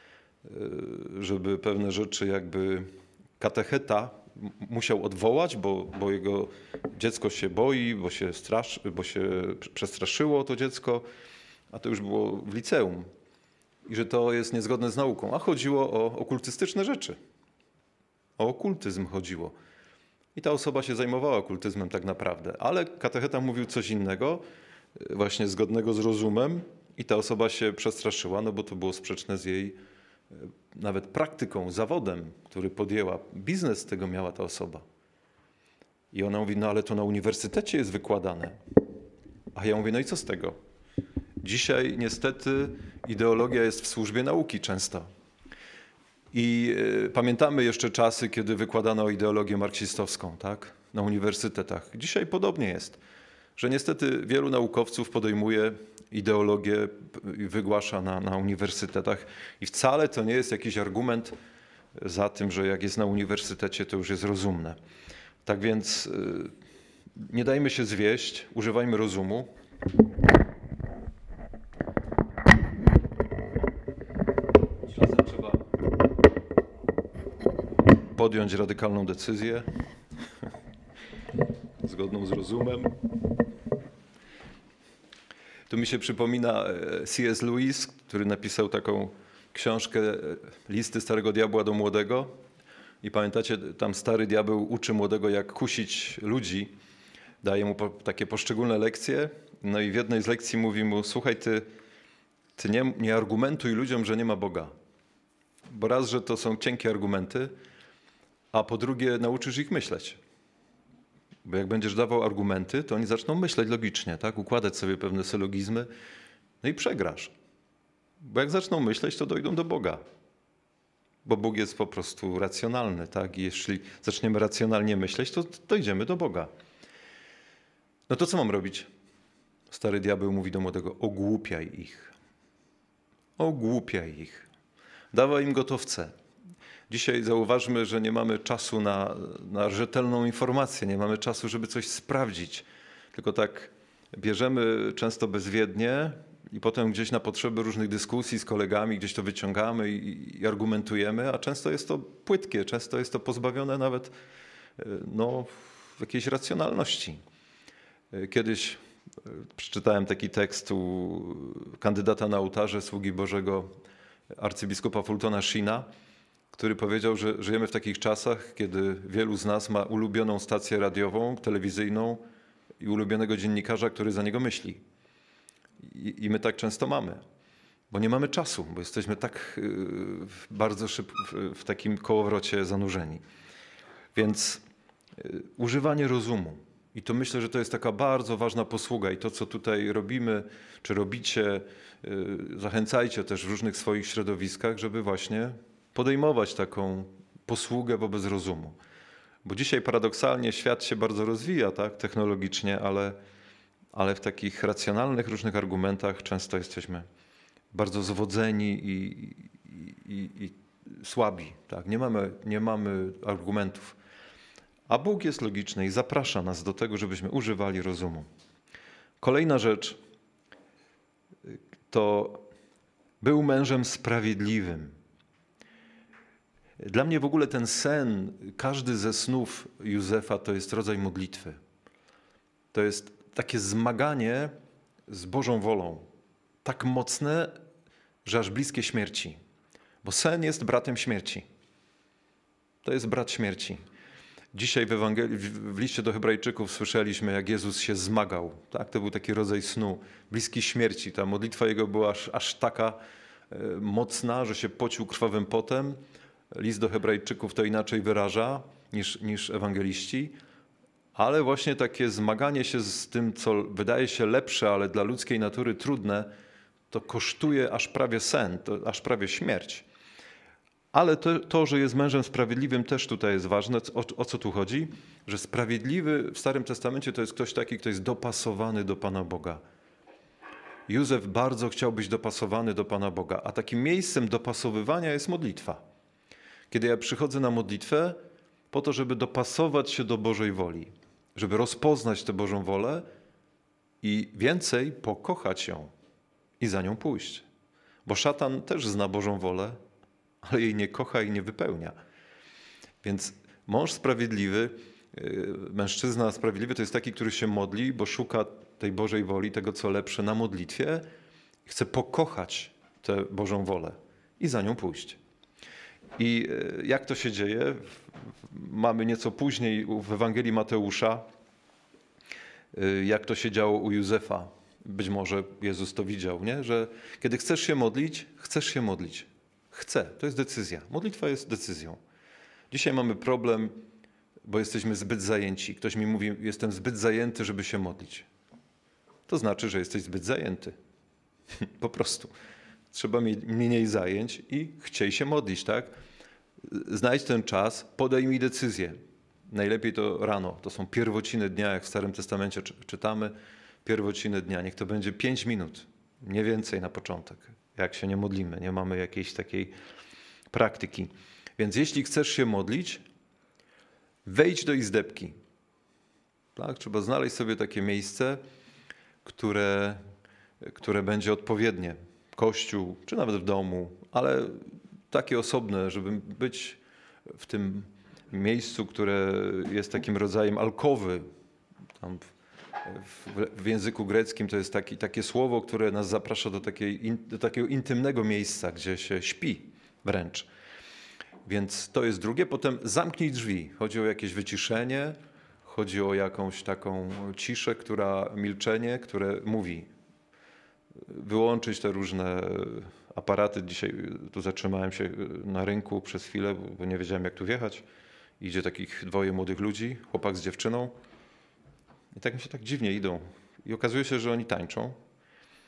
żeby pewne rzeczy jakby katecheta musiał odwołać, bo, bo jego dziecko się boi, bo się, strasz, bo się przestraszyło to dziecko, a to już było w liceum. I że to jest niezgodne z nauką. A chodziło o okultystyczne rzeczy. O okultyzm chodziło. I ta osoba się zajmowała okultyzmem tak naprawdę. Ale katecheta mówił coś innego, właśnie zgodnego z rozumem i ta osoba się przestraszyła, no bo to było sprzeczne z jej nawet praktyką, zawodem, który podjęła. Biznes z tego miała ta osoba. I ona mówi, no ale to na uniwersytecie jest wykładane. A ja mówię, no i co z tego? Dzisiaj niestety ideologia jest w służbie nauki często. I y, pamiętamy jeszcze czasy, kiedy wykładano ideologię marksistowską, tak? Na uniwersytetach. Dzisiaj podobnie jest, że niestety wielu naukowców podejmuje ideologię i wygłasza na, na uniwersytetach i wcale to nie jest jakiś argument za tym, że jak jest na uniwersytecie, to już jest rozumne. Tak więc y, nie dajmy się zwieść, używajmy rozumu. Czasem trzeba podjąć radykalną decyzję, zgodną z rozumem. Tu mi się przypomina C S Lewis, który napisał taką książkę Listy starego diabła do młodego. I pamiętacie, tam stary diabeł uczy młodego, jak kusić ludzi. Daje mu po, takie poszczególne lekcje. No i w jednej z lekcji mówi mu, słuchaj, ty, ty nie, nie argumentuj ludziom, że nie ma Boga. Bo raz, że to są cienkie argumenty, a po drugie nauczysz ich myśleć. Bo jak będziesz dawał argumenty, to oni zaczną myśleć logicznie, tak? Układać sobie pewne sylogizmy No i przegrasz. Bo jak zaczną myśleć, to dojdą do Boga. Bo Bóg jest po prostu racjonalny, tak? I jeśli zaczniemy racjonalnie myśleć, to dojdziemy do Boga. No to co mam robić? Stary diabeł mówi do młodego: ogłupiaj ich. Ogłupiaj ich. Dawaj im gotowce. Dzisiaj zauważmy, że nie mamy czasu na, na rzetelną informację, nie mamy czasu, żeby coś sprawdzić. Tylko tak bierzemy często bezwiednie i potem gdzieś na potrzeby różnych dyskusji z kolegami gdzieś to wyciągamy i, i argumentujemy, a często jest to płytkie, często jest to pozbawione nawet no, jakiejś racjonalności. Kiedyś przeczytałem taki tekst u kandydata na ołtarze sługi Bożego arcybiskupa Fultona Sheena, który powiedział, że żyjemy w takich czasach, kiedy wielu z nas ma ulubioną stację radiową, telewizyjną i ulubionego dziennikarza, który za niego myśli. I, i my tak często mamy, bo nie mamy czasu, bo jesteśmy tak yy, bardzo szybko w, w takim kołowrocie zanurzeni. Więc yy, używanie rozumu. I to myślę, że to jest taka bardzo ważna posługa i to, co tutaj robimy, czy robicie, yy, zachęcajcie też w różnych swoich środowiskach, żeby właśnie podejmować taką posługę wobec rozumu. Bo dzisiaj paradoksalnie świat się bardzo rozwija, tak, technologicznie, ale, ale w takich racjonalnych różnych argumentach często jesteśmy bardzo zwodzeni i, i, i, i słabi. Tak? Nie mamy, nie mamy argumentów. A Bóg jest logiczny i zaprasza nas do tego, żebyśmy używali rozumu. Kolejna rzecz to był mężem sprawiedliwym. Dla mnie w ogóle ten sen, każdy ze snów Józefa to jest rodzaj modlitwy. To jest takie zmaganie z Bożą wolą. Tak mocne, że aż bliskie śmierci. Bo sen jest bratem śmierci. To jest brat śmierci. Dzisiaj w Ewangelii, w liście do Hebrajczyków słyszeliśmy, jak Jezus się zmagał. Tak? To był taki rodzaj snu, bliski śmierci. Ta modlitwa Jego była aż, aż taka e, mocna, że się pocił krwawym potem. List do Hebrajczyków to inaczej wyraża niż, niż ewangeliści. Ale właśnie takie zmaganie się z tym, co wydaje się lepsze, ale dla ludzkiej natury trudne, to kosztuje aż prawie sen, to aż prawie śmierć. Ale to, to, że jest mężem sprawiedliwym, też tutaj jest ważne. O, o co tu chodzi? Że sprawiedliwy w Starym Testamencie to jest ktoś taki, kto jest dopasowany do Pana Boga. Józef bardzo chciał być dopasowany do Pana Boga, a takim miejscem dopasowywania jest modlitwa. Kiedy ja przychodzę na modlitwę po to, żeby dopasować się do Bożej woli, żeby rozpoznać tę Bożą wolę i więcej pokochać ją i za nią pójść. Bo szatan też zna Bożą wolę, ale jej nie kocha i nie wypełnia. Więc mąż sprawiedliwy, mężczyzna sprawiedliwy to jest taki, który się modli, bo szuka tej Bożej woli, tego co lepsze na modlitwie, chce pokochać tę Bożą wolę i za nią pójść. I jak to się dzieje? Mamy nieco później w Ewangelii Mateusza, jak to się działo u Józefa. Być może Jezus to widział, nie? Że kiedy chcesz się modlić, chcesz się modlić. Chcę. To jest decyzja. Modlitwa jest decyzją. Dzisiaj mamy problem, bo jesteśmy zbyt zajęci. Ktoś mi mówi, jestem zbyt zajęty, żeby się modlić. To znaczy, że jesteś zbyt zajęty. Po prostu. Trzeba mieć mniej zajęć i chciej się modlić, tak? Znajdź ten czas, podejmij decyzję. Najlepiej to rano. To są pierwociny dnia, jak w Starym Testamencie czytamy. Pierwociny dnia. Niech to będzie pięć minut. Nie więcej na początek. Jak się nie modlimy. Nie mamy jakiejś takiej praktyki. Więc jeśli chcesz się modlić, wejdź do izdebki. Tak? Trzeba znaleźć sobie takie miejsce, które, które będzie odpowiednie. Kościół, czy nawet w domu, ale takie osobne, żeby być w tym miejscu, które jest takim rodzajem alkowy. Tam w, w języku greckim to jest taki, takie słowo, które nas zaprasza do, takiej, do takiego intymnego miejsca, gdzie się śpi wręcz. Więc to jest drugie. Potem zamknij drzwi. Chodzi o jakieś wyciszenie, chodzi o jakąś taką ciszę, która, milczenie, które mówi. Wyłączyć te różne aparaty. Dzisiaj tu zatrzymałem się na rynku przez chwilę, bo nie wiedziałem, jak tu wjechać. Idzie takich dwoje młodych ludzi, chłopak z dziewczyną. I tak mi się tak dziwnie idą. I okazuje się, że oni tańczą.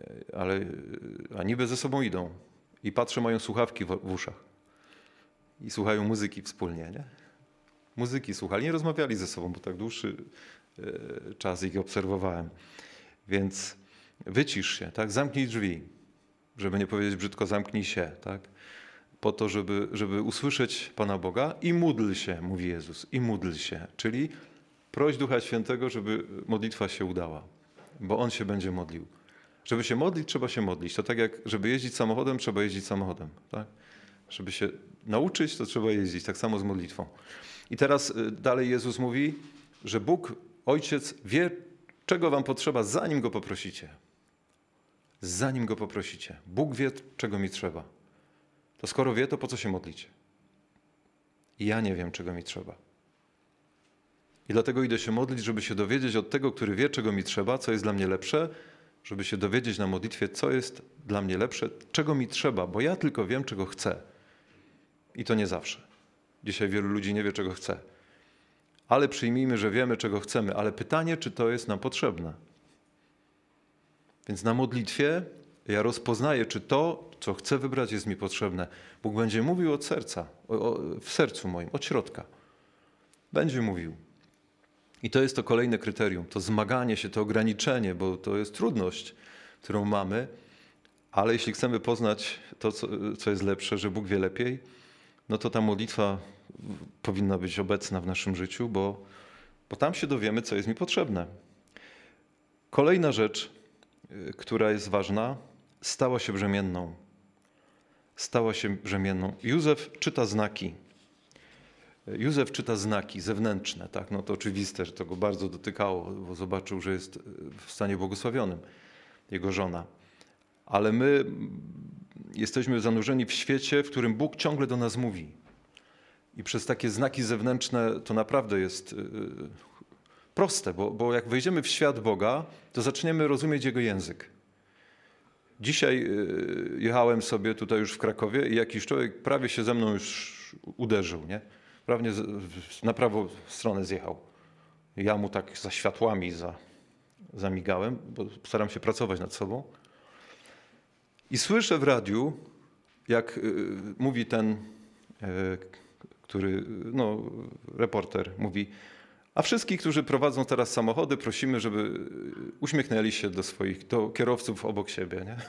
ale, a niby ze sobą idą. I patrzę, mają słuchawki w, w uszach. I słuchają muzyki wspólnie, nie? Muzyki słuchali, nie rozmawiali ze sobą, bo tak dłuższy e, czas ich obserwowałem. Więc wycisz się, tak? Zamknij drzwi, żeby nie powiedzieć brzydko, zamknij się, tak? Po to, żeby, żeby usłyszeć Pana Boga i módl się, mówi Jezus, i módl się. Czyli proś Ducha Świętego, żeby modlitwa się udała, bo On się będzie modlił. Żeby się modlić, trzeba się modlić. To tak jak, żeby jeździć samochodem, trzeba jeździć samochodem, tak? Żeby się nauczyć, to trzeba jeździć, tak samo z modlitwą. I teraz dalej Jezus mówi, że Bóg, Ojciec wie, czego wam potrzeba, zanim Go poprosicie. Zanim Go poprosicie. Bóg wie, czego mi trzeba. To skoro wie, to po co się modlicie? I ja nie wiem, czego mi trzeba. I dlatego idę się modlić, żeby się dowiedzieć od tego, który wie, czego mi trzeba, co jest dla mnie lepsze, żeby się dowiedzieć na modlitwie, co jest dla mnie lepsze, czego mi trzeba, bo ja tylko wiem, czego chcę. I to nie zawsze. Dzisiaj wielu ludzi nie wie, czego chce. Ale przyjmijmy, że wiemy, czego chcemy. Ale pytanie, czy to jest nam potrzebne. Więc na modlitwie ja rozpoznaję, czy to, co chcę wybrać, jest mi potrzebne. Bóg będzie mówił od serca, o, o, w sercu moim, od środka. Będzie mówił. I to jest to kolejne kryterium, to zmaganie się, to ograniczenie, bo to jest trudność, którą mamy, ale jeśli chcemy poznać to, co, co jest lepsze, że Bóg wie lepiej, no to ta modlitwa powinna być obecna w naszym życiu, bo, bo tam się dowiemy, co jest mi potrzebne. Kolejna rzecz, która jest ważna, stała się brzemienną. Stała się brzemienną. Józef czyta znaki. Józef czyta znaki zewnętrzne, tak? No to oczywiste, że to go bardzo dotykało, bo zobaczył, że jest w stanie błogosławionym, jego żona. Ale my jesteśmy zanurzeni w świecie, w którym Bóg ciągle do nas mówi. I przez takie znaki zewnętrzne to naprawdę jest proste, bo, bo jak wejdziemy w świat Boga, to zaczniemy rozumieć Jego język. Dzisiaj jechałem sobie tutaj już w Krakowie i jakiś człowiek prawie się ze mną już uderzył, nie? Prawie na prawą stronę zjechał. Ja mu tak za światłami za, zamigałem, bo staram się pracować nad sobą. I słyszę w radiu, jak y, mówi ten, y, który, no, reporter, mówi, a wszystkich, którzy prowadzą teraz samochody, prosimy, żeby uśmiechnęli się do swoich, do kierowców obok siebie, nie?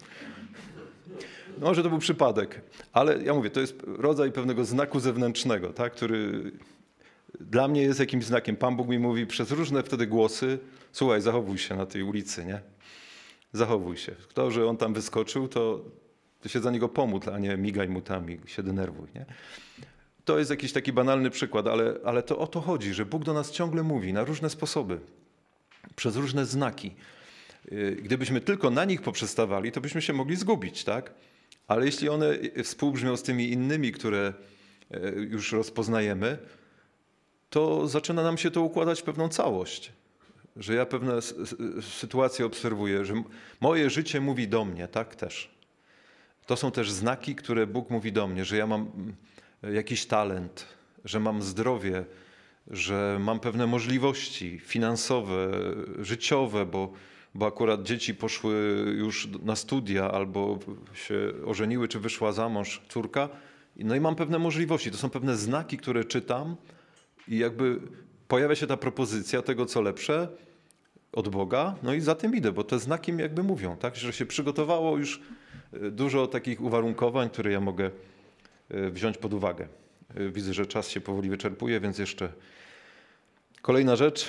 No, może to był przypadek, ale ja mówię, to jest rodzaj pewnego znaku zewnętrznego, tak, który dla mnie jest jakimś znakiem. Pan Bóg mi mówi przez różne wtedy głosy, słuchaj, zachowuj się na tej ulicy, nie? Zachowuj się. To, że on tam wyskoczył, to, to się za niego pomódl, a nie migaj mu tam i się denerwuj, nie? To jest jakiś taki banalny przykład, ale, ale to o to chodzi, że Bóg do nas ciągle mówi na różne sposoby, przez różne znaki. Gdybyśmy tylko na nich poprzestawali, to byśmy się mogli zgubić, tak? Ale jeśli one współbrzmią z tymi innymi, które już rozpoznajemy, to zaczyna nam się to układać w pewną całość. Że ja pewne sytuacje obserwuję, że moje życie mówi do mnie, tak też. To są też znaki, które Bóg mówi do mnie, że ja mam jakiś talent, że mam zdrowie, że mam pewne możliwości finansowe, życiowe, bo, bo akurat dzieci poszły już na studia albo się ożeniły, czy wyszła za mąż córka. No i mam pewne możliwości. To są pewne znaki, które czytam i jakby pojawia się ta propozycja tego, co lepsze od Boga, no i za tym idę, bo te znaki mi jakby mówią, tak, że się przygotowało już dużo takich uwarunkowań, które ja mogę wziąć pod uwagę. Widzę, że czas się powoli wyczerpuje, więc jeszcze kolejna rzecz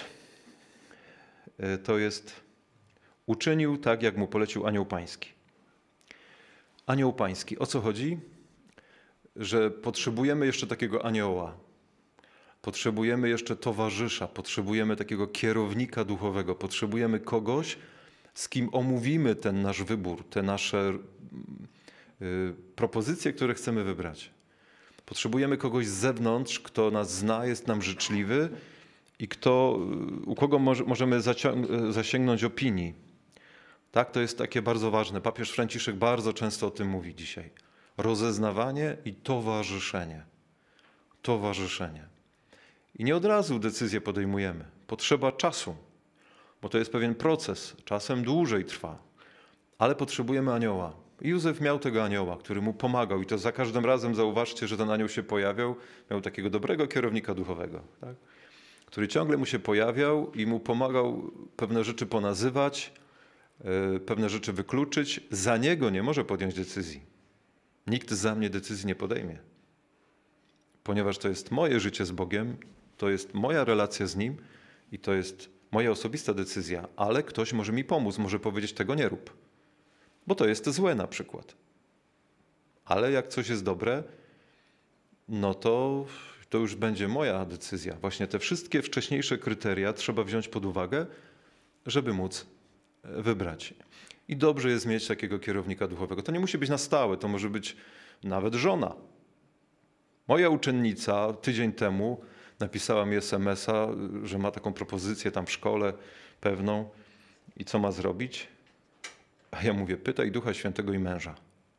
to jest uczynił tak, jak mu polecił anioł pański. Anioł pański. O co chodzi? Że potrzebujemy jeszcze takiego anioła. Potrzebujemy jeszcze towarzysza, potrzebujemy takiego kierownika duchowego, potrzebujemy kogoś, z kim omówimy ten nasz wybór, te nasze y, propozycje, które chcemy wybrać. Potrzebujemy kogoś z zewnątrz, kto nas zna, jest nam życzliwy i kto, u kogo może, możemy zasięgnąć opinii. Tak, to jest takie bardzo ważne. Papież Franciszek bardzo często o tym mówi dzisiaj. Rozeznawanie i towarzyszenie. Towarzyszenie. I nie od razu decyzję podejmujemy. Potrzeba czasu, bo to jest pewien proces. Czasem dłużej trwa. ale potrzebujemy anioła. I Józef miał tego anioła, który mu pomagał i to za każdym razem zauważcie, że ten anioł się pojawiał, miał takiego dobrego kierownika duchowego, tak? Który ciągle mu się pojawiał i mu pomagał pewne rzeczy ponazywać, yy, pewne rzeczy wykluczyć. Za niego nie może podjąć decyzji. Nikt za mnie decyzji nie podejmie. Ponieważ to jest moje życie z Bogiem, to jest moja relacja z Nim i to jest moja osobista decyzja, ale ktoś może mi pomóc, może powiedzieć, tego nie rób, bo to jest złe na przykład. Ale jak coś jest dobre, no to, to już będzie moja decyzja. Właśnie te wszystkie wcześniejsze kryteria trzeba wziąć pod uwagę, żeby móc wybrać. I dobrze jest mieć takiego kierownika duchowego. To nie musi być na stałe, to może być nawet żona. Moja uczennica tydzień temu napisała mi es em es a, że ma taką propozycję tam w szkole pewną i co ma zrobić. A ja mówię, pytaj Ducha Świętego i męża.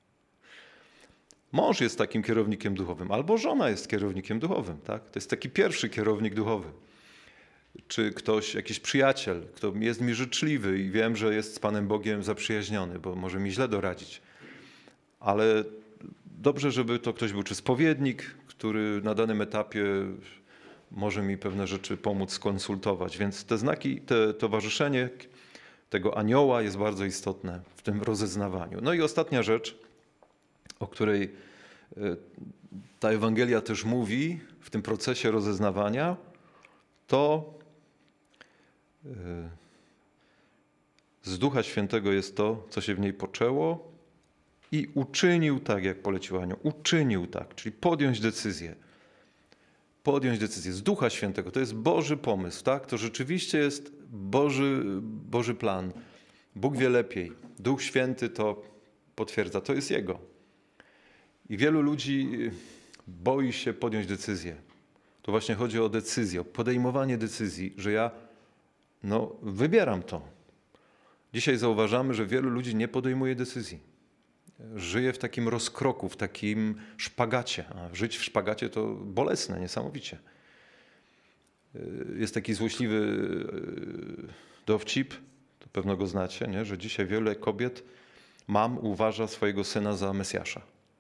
Mąż jest takim kierownikiem duchowym, albo żona jest kierownikiem duchowym. Tak? To jest taki pierwszy kierownik duchowy. Czy ktoś, jakiś przyjaciel, kto jest mi życzliwy i wiem, że jest z Panem Bogiem zaprzyjaźniony, bo może mi źle doradzić. Ale dobrze, żeby to ktoś był, czy spowiednik, który na danym etapie może mi pewne rzeczy pomóc skonsultować. Więc te znaki, te towarzyszenie tego anioła jest bardzo istotne w tym rozeznawaniu. No i ostatnia rzecz, o której ta Ewangelia też mówi w tym procesie rozeznawania, to z Ducha Świętego jest to, co się w niej poczęło i uczynił tak, jak polecił anioł. Uczynił tak, czyli podjąć decyzję. Podjąć decyzję z Ducha Świętego. To jest Boży pomysł, tak? To rzeczywiście jest Boży, Boży plan. Bóg wie lepiej. Duch Święty to potwierdza. To jest Jego. I wielu ludzi boi się podjąć decyzję. To właśnie chodzi o decyzję, o podejmowanie decyzji, że ja no, wybieram to. Dzisiaj zauważamy, że wielu ludzi nie podejmuje decyzji. Żyje w takim rozkroku, w takim szpagacie. A żyć w szpagacie to bolesne, niesamowicie. Jest taki złośliwy dowcip, to pewno go znacie, nie? Że dzisiaj wiele kobiet, mam, uważa swojego syna za Mesjasza.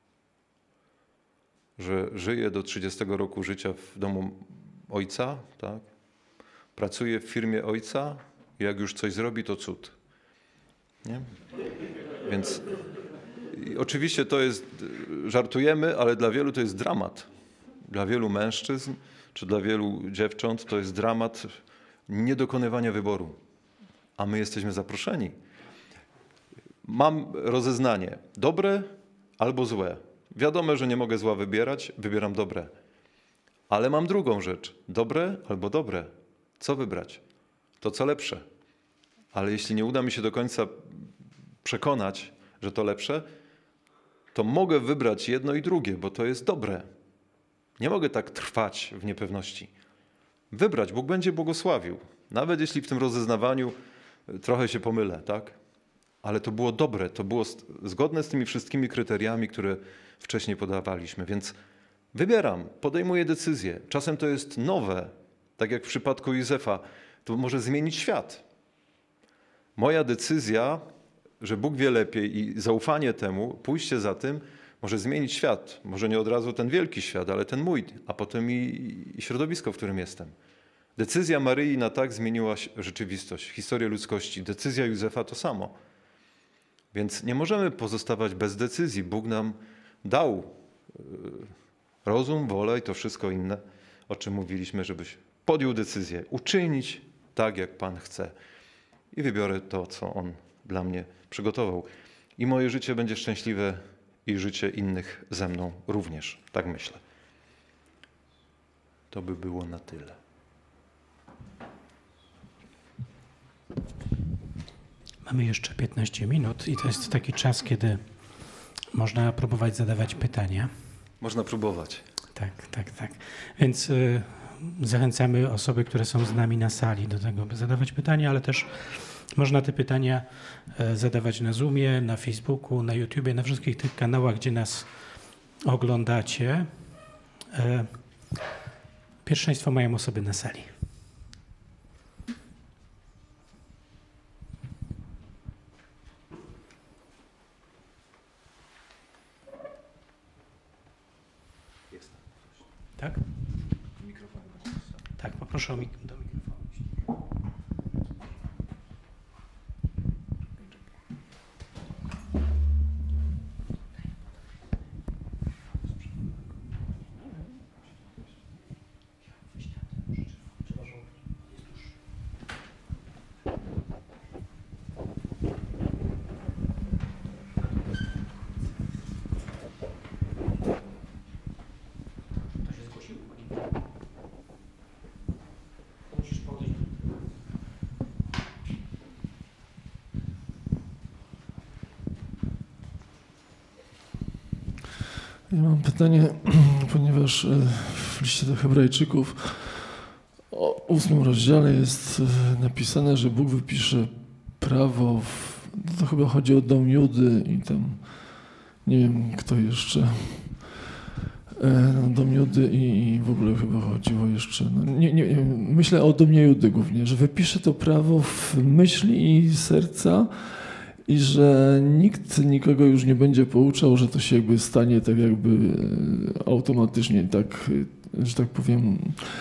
Że żyje do trzydziestego roku życia w domu ojca, tak? Pracuje w firmie ojca i jak już coś zrobi, to cud. Nie? Więc i oczywiście to jest, żartujemy, ale dla wielu to jest dramat. Dla wielu mężczyzn czy dla wielu dziewcząt to jest dramat niedokonywania wyboru. A my jesteśmy zaproszeni. Mam rozeznanie dobre albo złe. Wiadomo, że nie mogę zła wybierać, wybieram dobre. Ale mam drugą rzecz. Dobre albo dobre. Co wybrać? To co lepsze. Ale jeśli nie uda mi się do końca przekonać, że to lepsze, to mogę wybrać jedno i drugie, bo to jest dobre. Nie mogę tak trwać w niepewności. Wybrać, Bóg będzie błogosławił. Nawet jeśli w tym rozeznawaniu trochę się pomylę, tak? Ale to było dobre, to było zgodne z tymi wszystkimi kryteriami, które wcześniej podawaliśmy. Więc wybieram, podejmuję decyzję. Czasem to jest nowe, tak jak w przypadku Józefa. To może zmienić świat. Moja decyzja, że Bóg wie lepiej i zaufanie temu, pójście za tym, może zmienić świat. Może nie od razu ten wielki świat, ale ten mój, a potem i, i środowisko, w którym jestem. Decyzja Maryi na tak zmieniła rzeczywistość, historię ludzkości. Decyzja Józefa to samo. Więc nie możemy pozostawać bez decyzji. Bóg nam dał rozum, wolę i to wszystko inne, o czym mówiliśmy, żebyś podjął decyzję, uczynić tak, jak Pan chce. I wybiorę to, co On dla mnie przygotował. I moje życie będzie szczęśliwe i życie innych ze mną również. Tak myślę. To by było na tyle. Mamy jeszcze piętnaście minut i to jest taki czas, kiedy można próbować zadawać pytania. Można próbować. Tak, tak, tak. Więc y, zachęcamy osoby, które są z nami na sali do tego, by zadawać pytania, ale też można te pytania y, zadawać na Zoomie, na Facebooku, na YouTubie, na wszystkich tych kanałach, gdzie nas oglądacie. Y, pierwszeństwo mają osoby na sali. Tak? Tak, poproszę o mik- do mikrofonu. Ja mam pytanie, ponieważ w liście do Hebrajczyków o ósmym rozdziale jest napisane, że Bóg wypisze prawo, w, to chyba chodzi o dom Judy i tam nie wiem kto jeszcze, no, dom Judy i, i w ogóle chyba chodziło jeszcze, no, nie, nie, myślę o domie Judy głównie, że wypisze to prawo w myśli i serca, i że nikt nikogo już nie będzie pouczał, że to się jakby stanie tak jakby automatycznie, tak, że tak powiem.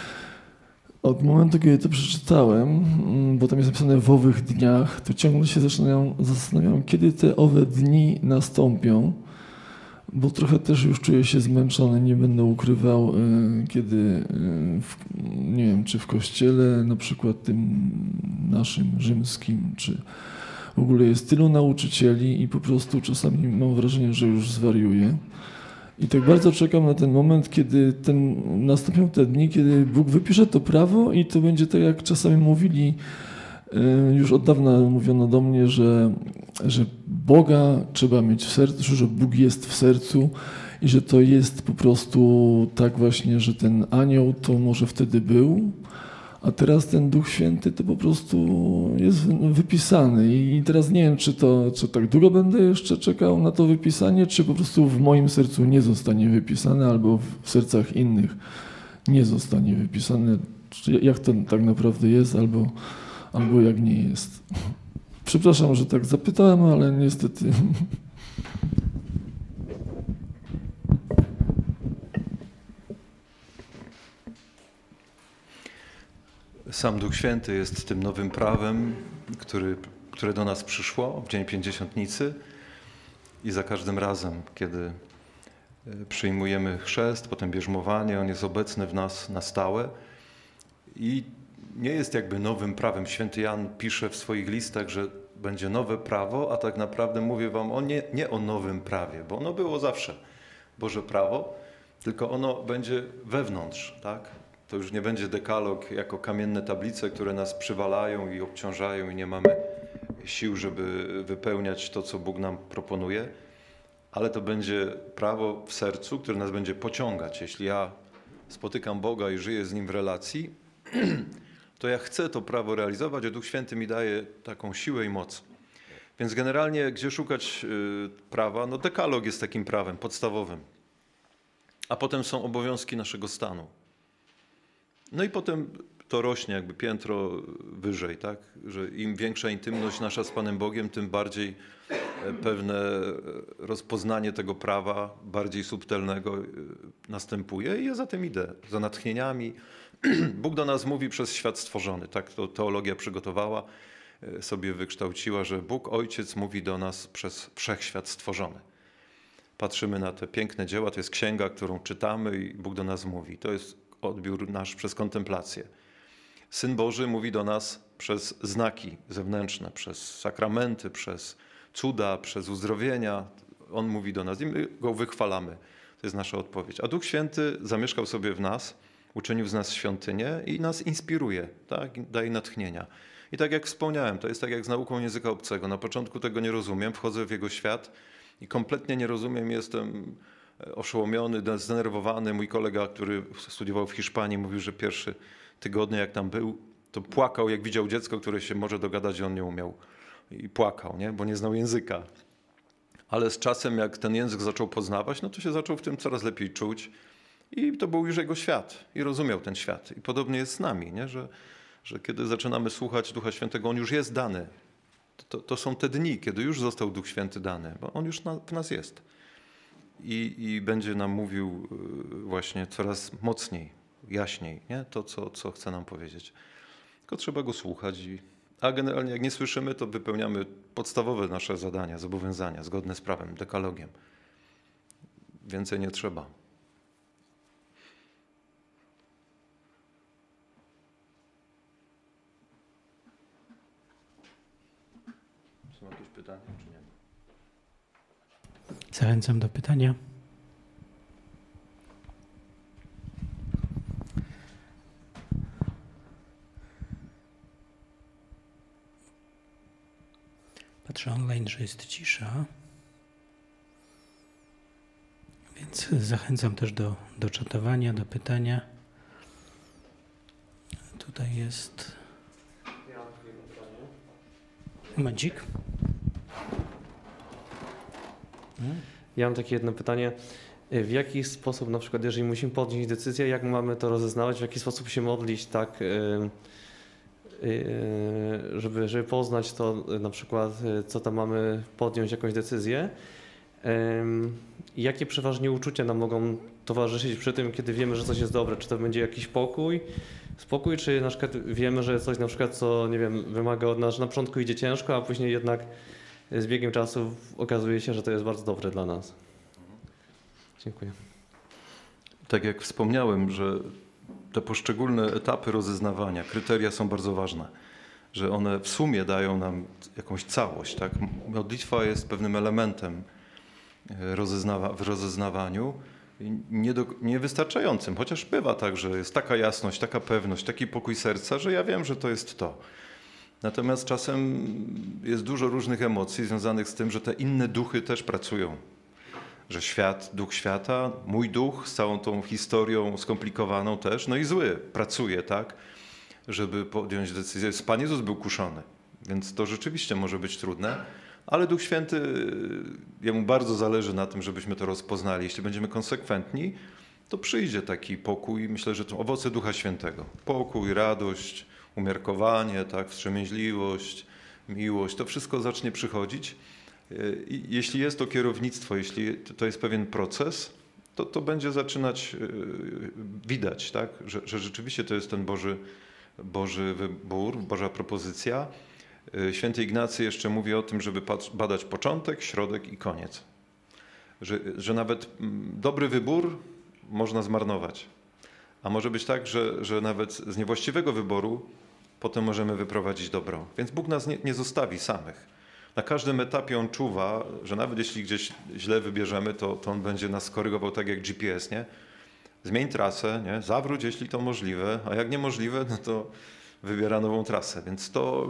Od momentu, kiedy to przeczytałem, bo tam jest napisane w owych dniach, to ciągle się zastanawiam, zastanawiam, kiedy te owe dni nastąpią, bo trochę też już czuję się zmęczony, nie będę ukrywał, kiedy, w, nie wiem, czy w kościele, na przykład tym naszym rzymskim, czy w ogóle jest tylu nauczycieli i po prostu czasami mam wrażenie, że już zwariuję. I tak bardzo czekam na ten moment, kiedy ten, nastąpią te dni, kiedy Bóg wypisze to prawo i to będzie tak, jak czasami mówili, już od dawna mówiono do mnie, że, że Boga trzeba mieć w sercu, że Bóg jest w sercu i że to jest po prostu tak właśnie, że ten anioł to może wtedy był, a teraz ten Duch Święty to po prostu jest wypisany i teraz nie wiem, czy to, czy tak długo będę jeszcze czekał na to wypisanie, czy po prostu w moim sercu nie zostanie wypisane, albo w sercach innych nie zostanie wypisane, jak to tak naprawdę jest, albo, albo jak nie jest. Przepraszam, że tak zapytałem, ale niestety... Sam Duch Święty jest tym nowym prawem, który, które do nas przyszło w Dzień Pięćdziesiątnicy i za każdym razem, kiedy przyjmujemy chrzest, potem bierzmowanie, on jest obecny w nas na stałe i nie jest jakby nowym prawem. Święty Jan pisze w swoich listach, że będzie nowe prawo, a tak naprawdę mówię wam o nie, nie o nowym prawie, bo ono było zawsze Boże prawo, tylko ono będzie wewnątrz, tak? To już nie będzie dekalog jako kamienne tablice, które nas przywalają i obciążają i nie mamy sił, żeby wypełniać to, co Bóg nam proponuje, ale to będzie prawo w sercu, które nas będzie pociągać. Jeśli ja spotykam Boga i żyję z Nim w relacji, to ja chcę to prawo realizować, a Duch Święty mi daje taką siłę i moc. Więc generalnie gdzie szukać prawa? No dekalog jest takim prawem podstawowym. A potem są obowiązki naszego stanu. No i potem to rośnie jakby piętro wyżej, tak? Że im większa intymność nasza z Panem Bogiem, tym bardziej pewne rozpoznanie tego prawa, bardziej subtelnego następuje i ja za tym idę, za natchnieniami. Bóg do nas mówi przez świat stworzony, tak to teologia przygotowała, sobie wykształciła, że Bóg Ojciec mówi do nas przez wszechświat stworzony. Patrzymy na te piękne dzieła, to jest księga, którą czytamy i Bóg do nas mówi. To jest odbiór nasz przez kontemplację. Syn Boży mówi do nas przez znaki zewnętrzne, przez sakramenty, przez cuda, przez uzdrowienia. On mówi do nas i my Go wychwalamy. To jest nasza odpowiedź. A Duch Święty zamieszkał sobie w nas, uczynił z nas świątynię i nas inspiruje, tak? Daje natchnienia. I tak jak wspomniałem, to jest tak jak z nauką języka obcego. Na początku tego nie rozumiem, wchodzę w jego świat i kompletnie nie rozumiem, jestem oszołomiony, zdenerwowany. Mój kolega, który studiował w Hiszpanii, mówił, że pierwszy tygodnie jak tam był, to płakał, jak widział dziecko, które się może dogadać, że on nie umiał. I płakał, nie? Bo nie znał języka. Ale z czasem, jak ten język zaczął poznawać, no to się zaczął w tym coraz lepiej czuć. I to był już jego świat. I rozumiał ten świat. I podobnie jest z nami, nie? Że, że kiedy zaczynamy słuchać Ducha Świętego, On już jest dany. To, to są te dni, kiedy już został Duch Święty dany, bo On już na, w nas jest. i, i będzie nam mówił właśnie coraz mocniej, jaśniej, nie? To, co, co chce nam powiedzieć. Tylko trzeba go słuchać. I, a generalnie jak nie słyszymy, to wypełniamy podstawowe nasze zadania, zobowiązania zgodne z prawem, dekalogiem. Więcej nie trzeba. Są jakieś pytania, czy nie? Zachęcam do pytania. Patrzę online, że jest cisza, więc zachęcam też do, do czatowania, do pytania. Tutaj jest Madzik. Ja mam takie jedno pytanie. W jaki sposób, na przykład, jeżeli musimy podjąć decyzję, jak mamy to rozeznawać, w jaki sposób się modlić, tak, żeby, żeby poznać to, na przykład, co tam mamy podjąć, jakąś decyzję? I jakie przeważnie uczucia nam mogą towarzyszyć przy tym, kiedy wiemy, że coś jest dobre? Czy to będzie jakiś pokój, spokój, czy na przykład wiemy, że coś, na przykład, co, nie wiem, wymaga od nas, że na początku idzie ciężko, a później jednak z biegiem czasu okazuje się, że to jest bardzo dobre dla nas. Dziękuję. Tak jak wspomniałem, że te poszczególne etapy rozeznawania, kryteria są bardzo ważne, że one w sumie dają nam jakąś całość. Tak? Modlitwa jest pewnym elementem rozeznawa- w rozeznawaniu nie do, niewystarczającym, chociaż bywa tak, że jest taka jasność, taka pewność, taki pokój serca, że ja wiem, że to jest to. Natomiast czasem jest dużo różnych emocji związanych z tym, że te inne duchy też pracują. Że świat, duch świata, mój duch z całą tą historią skomplikowaną też, no i zły, pracuje, tak, żeby podjąć decyzję. Pan Jezus był kuszony, więc to rzeczywiście może być trudne, ale Duch Święty, jemu bardzo zależy na tym, żebyśmy to rozpoznali. Jeśli będziemy konsekwentni, to przyjdzie taki pokój, myślę, że to owoce Ducha Świętego. Pokój, radość, umiarkowanie, tak, wstrzemięźliwość, miłość, to wszystko zacznie przychodzić. I jeśli jest to kierownictwo, jeśli to jest pewien proces, to to będzie zaczynać widać, tak, że, że rzeczywiście to jest ten Boży, Boży wybór, Boża propozycja. Święty Ignacy jeszcze mówi o tym, żeby badać początek, środek i koniec. Że, że nawet dobry wybór można zmarnować. A może być tak, że, że nawet z niewłaściwego wyboru potem możemy wyprowadzić dobro. Więc Bóg nas nie, nie zostawi samych. Na każdym etapie On czuwa, że nawet jeśli gdzieś źle wybierzemy, to, to On będzie nas korygował tak jak G P S, nie? Zmień trasę, nie? Zawróć, jeśli to możliwe, a jak niemożliwe, no to wybiera nową trasę. Więc to,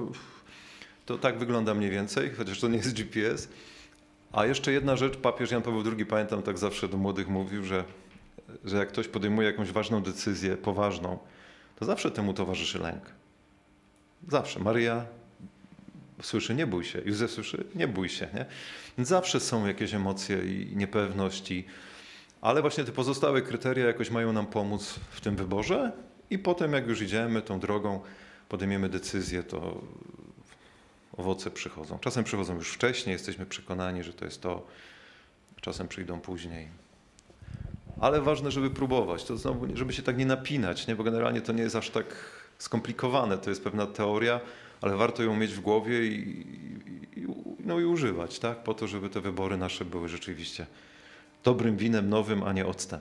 to tak wygląda mniej więcej, chociaż to nie jest G P S. A jeszcze jedna rzecz, papież Jan Paweł drugi, pamiętam, tak zawsze do młodych mówił, że, że jak ktoś podejmuje jakąś ważną decyzję, poważną, to zawsze temu towarzyszy lęk. Zawsze. Maryja słyszy, nie bój się. Józef słyszy, nie bój się. Nie? Więc zawsze są jakieś emocje i niepewności, ale właśnie te pozostałe kryteria jakoś mają nam pomóc w tym wyborze i potem jak już idziemy tą drogą, podejmiemy decyzję, to owoce przychodzą. Czasem przychodzą już wcześniej, jesteśmy przekonani, że to jest to, czasem przyjdą później. Ale ważne, żeby próbować, to znowu, żeby się tak nie napinać, nie? Bo generalnie to nie jest aż tak skomplikowane, to jest pewna teoria, ale warto ją mieć w głowie i, i, no i używać, tak? Po to, żeby te wybory nasze były rzeczywiście dobrym winem nowym, a nie octem.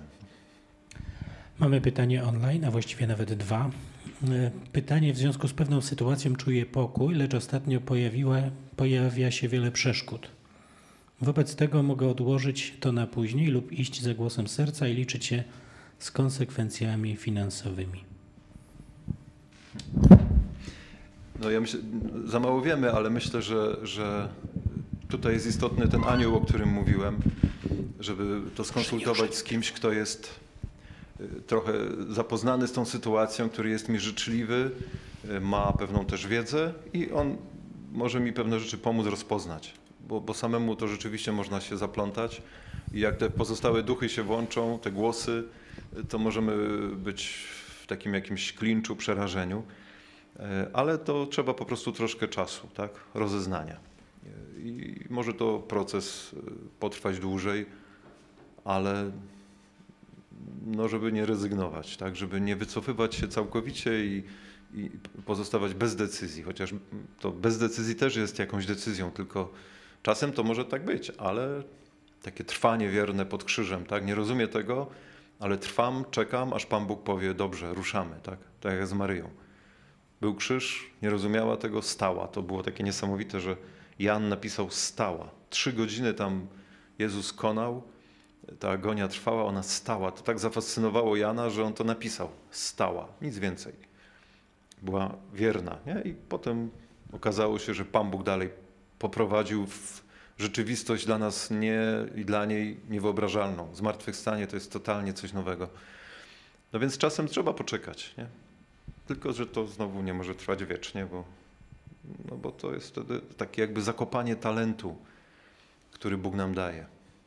Mamy pytanie online, a właściwie nawet dwa. Pytanie: w związku z pewną sytuacją czuję pokój, lecz ostatnio pojawiła, pojawia się wiele przeszkód. Wobec tego mogę odłożyć to na później lub iść za głosem serca i liczyć się z konsekwencjami finansowymi. No ja myślę, za mało wiemy, ale myślę, że, że tutaj jest istotny ten anioł, o którym mówiłem, żeby to skonsultować z kimś, kto jest trochę zapoznany z tą sytuacją, który jest mi życzliwy, ma pewną też wiedzę i on może mi pewne rzeczy pomóc rozpoznać, bo, bo samemu to rzeczywiście można się zaplątać i jak te pozostałe duchy się włączą, te głosy, to możemy być w takim jakimś klinczu, przerażeniu, ale to trzeba po prostu troszkę czasu, tak, rozeznania i może to proces potrwać dłużej, ale no, żeby nie rezygnować, tak, żeby nie wycofywać się całkowicie i, i pozostawać bez decyzji, chociaż to bez decyzji też jest jakąś decyzją, tylko czasem to może tak być, ale takie trwanie wierne pod krzyżem, tak, nie rozumiem tego, ale trwam, czekam, aż Pan Bóg powie, dobrze, ruszamy, tak, tak jak z Maryją. Był krzyż, nie rozumiała tego, stała. To było takie niesamowite, że Jan napisał stała. Trzy godziny tam Jezus konał, ta agonia trwała, ona stała. To tak zafascynowało Jana, że on to napisał. Stała, nic więcej. Była wierna, nie? I potem okazało się, że Pan Bóg dalej poprowadził w rzeczywistość dla nas nie i dla niej niewyobrażalną. Zmartwychwstanie to jest totalnie coś nowego. No więc czasem trzeba poczekać, nie? Tylko że to znowu nie może trwać wiecznie, bo, no bo to jest wtedy takie jakby zakopanie talentu, który Bóg nam daje.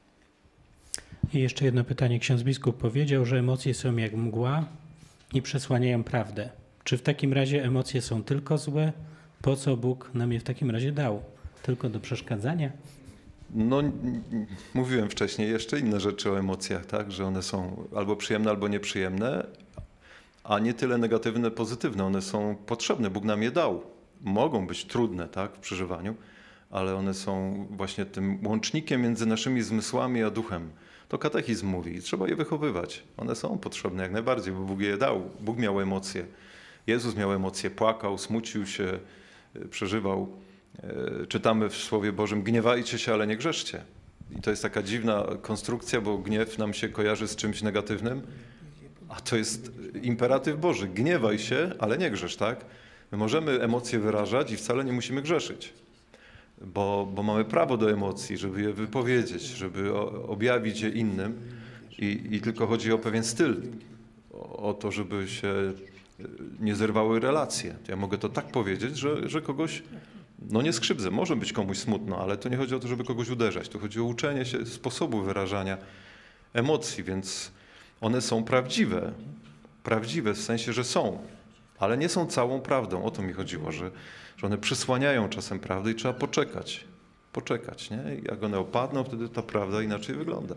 I jeszcze jedno pytanie. Ksiądz biskup powiedział, że emocje są jak mgła i przesłaniają prawdę. Czy w takim razie emocje są tylko złe? Po co Bóg nam je w takim razie dał? Tylko do przeszkadzania? No, mówiłem wcześniej jeszcze inne rzeczy o emocjach, tak, że one są albo przyjemne, albo nieprzyjemne, a nie tyle negatywne, pozytywne. One są potrzebne, Bóg nam je dał. Mogą być trudne, tak, w przeżywaniu, ale one są właśnie tym łącznikiem między naszymi zmysłami a duchem. To katechizm mówi i trzeba je wychowywać. One są potrzebne jak najbardziej, bo Bóg je dał. Bóg miał emocje. Jezus miał emocje, płakał, smucił się, przeżywał. Czytamy w Słowie Bożym, gniewajcie się, ale nie grzeszcie. I to jest taka dziwna konstrukcja, bo gniew nam się kojarzy z czymś negatywnym, a to jest imperatyw Boży. Gniewaj się, ale nie grzesz, tak? My możemy emocje wyrażać i wcale nie musimy grzeszyć, bo, bo mamy prawo do emocji, żeby je wypowiedzieć, żeby objawić je innym i, i tylko chodzi o pewien styl, o, o to, żeby się nie zerwały relacje. Ja mogę to tak powiedzieć, że, że kogoś no nie skrzywdzę. Może być komuś smutno, ale to nie chodzi o to, żeby kogoś uderzać. To chodzi o uczenie się sposobu wyrażania emocji, więc one są prawdziwe. Prawdziwe w sensie, że są, ale nie są całą prawdą. O to mi chodziło, że, że one przysłaniają czasem prawdę i trzeba poczekać. Poczekać, nie? I jak one opadną, wtedy ta prawda inaczej wygląda.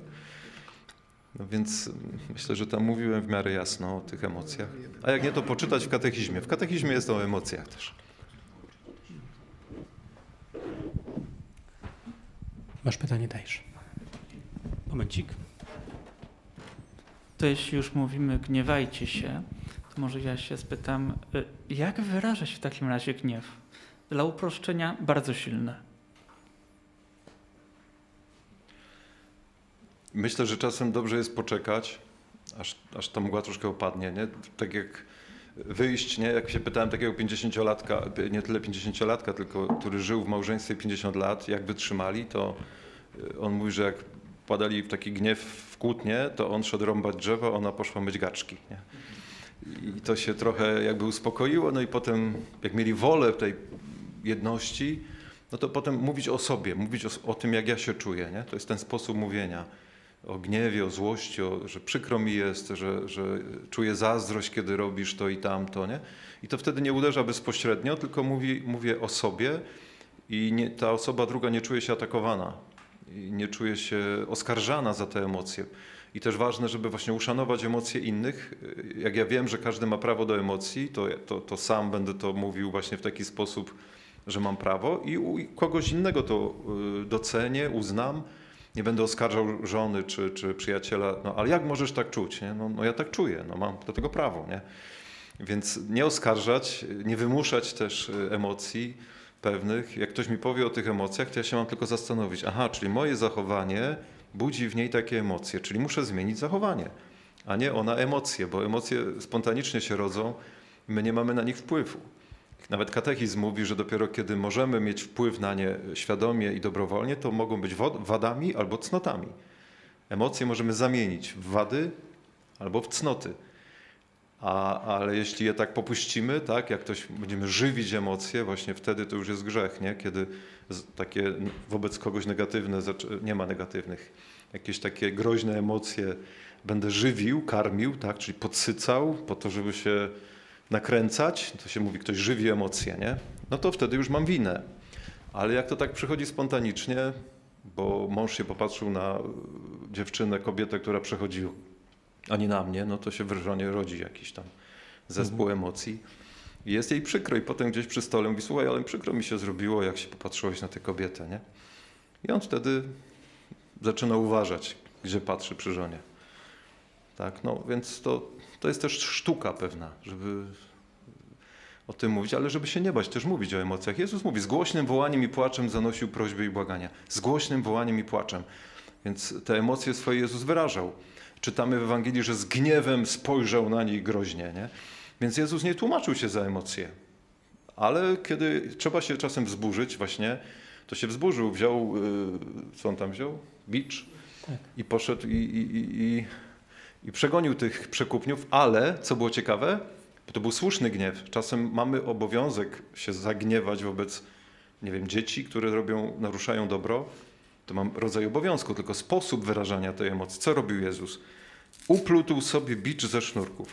No więc myślę, że tam mówiłem w miarę jasno o tych emocjach. A jak nie, to poczytać w katechizmie. W katechizmie jest o emocjach też. Masz pytanie, dajesz. Momencik. To jeśli już mówimy gniewajcie się, to może ja się spytam, jak wyrażać w takim razie gniew? Dla uproszczenia bardzo silne. Myślę, że czasem dobrze jest poczekać, aż, aż ta mgła troszkę opadnie, nie? Tak jak wyjść, nie? Jak się pytałem takiego pięćdziesięciolatka, nie tyle pięćdziesięciolatka, tylko który żył w małżeństwie pięćdziesiąt lat, jak wytrzymali, to on mówi, że jak padali w taki gniew w kłótnie, to on szedł rąbać drzewo, ona poszła myć gaczki, nie? I to się trochę jakby uspokoiło, no i potem jak mieli wolę tej jedności, no to potem mówić o sobie, mówić o, o tym, jak ja się czuję, nie? To jest ten sposób mówienia o gniewie, o złości, o, że przykro mi jest, że, że czuję zazdrość, kiedy robisz to i tamto, nie? I to wtedy nie uderza bezpośrednio, tylko mówi, mówię o sobie i nie, ta osoba druga nie czuje się atakowana, i nie czuje się oskarżana za te emocje. I też ważne, żeby właśnie uszanować emocje innych. Jak ja wiem, że każdy ma prawo do emocji, to, to, to sam będę to mówił właśnie w taki sposób, że mam prawo i u kogoś innego to docenię, uznam. Nie będę oskarżał żony czy, czy przyjaciela, no ale jak możesz tak czuć? Nie? No, no ja tak czuję, no mam do tego prawo. Nie? Więc nie oskarżać, nie wymuszać też emocji pewnych. Jak ktoś mi powie o tych emocjach, to ja się mam tylko zastanowić, aha, czyli moje zachowanie budzi w niej takie emocje, czyli muszę zmienić zachowanie, a nie ona emocje, bo emocje spontanicznie się rodzą i my nie mamy na nich wpływu. Nawet katechizm mówi, że dopiero kiedy możemy mieć wpływ na nie świadomie i dobrowolnie, to mogą być wadami albo cnotami. Emocje możemy zamienić w wady albo w cnoty. A, ale jeśli je tak popuścimy, tak, jak ktoś będziemy żywić emocje, właśnie wtedy to już jest grzech, nie? Kiedy takie wobec kogoś negatywne, nie ma negatywnych, jakieś takie groźne emocje będę żywił, karmił, tak, czyli podsycał po to, żeby się nakręcać, to się mówi, ktoś żywi emocje, nie? No to wtedy już mam winę. Ale jak to tak przychodzi spontanicznie, bo mąż się popatrzył na dziewczynę, kobietę, która przechodziła, a nie na mnie, no to się w żonie rodzi jakiś tam zespół mhm. emocji. I jest jej przykro i potem gdzieś przy stole mówi, słuchaj, ale przykro mi się zrobiło, jak się popatrzyłeś na tę kobietę, nie? I on wtedy zaczyna uważać, gdzie patrzy przy żonie. Tak, no więc to, to jest też sztuka pewna, żeby o tym mówić, ale żeby się nie bać też mówić o emocjach. Jezus mówi, z głośnym wołaniem i płaczem zanosił prośby i błagania. Z głośnym wołaniem i płaczem. Więc te emocje swoje Jezus wyrażał. Czytamy w Ewangelii, że z gniewem spojrzał na nich groźnie, nie? Więc Jezus nie tłumaczył się za emocje. Ale kiedy trzeba się czasem wzburzyć właśnie, to się wzburzył, wziął, co on tam wziął? Bicz tak. i poszedł i, i, i, i przegonił tych przekupniów, ale co było ciekawe, to był słuszny gniew. Czasem mamy obowiązek się zagniewać wobec, nie wiem, dzieci, które robią, naruszają dobro. To mam rodzaj obowiązku, tylko sposób wyrażania tej emocji. Co robił Jezus? Uplótł sobie bicz ze sznurków.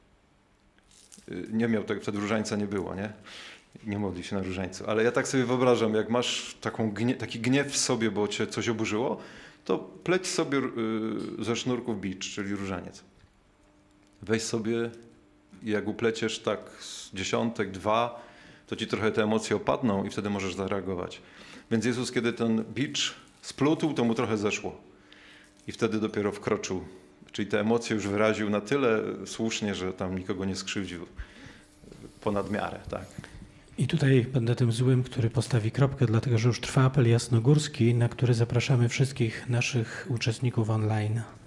Nie miał tego, wtedy różańca nie było, nie? Nie modli się na różańcu. Ale ja tak sobie wyobrażam, jak masz taką gnie, taki gniew w sobie, bo cię coś oburzyło, to pleć sobie y, ze sznurków bicz, czyli różaniec. Weź sobie i jak upleciesz tak z dziesiątek, dwa, to ci trochę te emocje opadną i wtedy możesz zareagować. Więc Jezus, kiedy ten bicz splótł, to mu trochę zeszło. I wtedy dopiero wkroczył. Czyli te emocje już wyraził na tyle słusznie, że tam nikogo nie skrzywdził ponad miarę, tak. I tutaj będę tym złym, który postawi kropkę, dlatego że już trwa apel jasnogórski, na który zapraszamy wszystkich naszych uczestników online.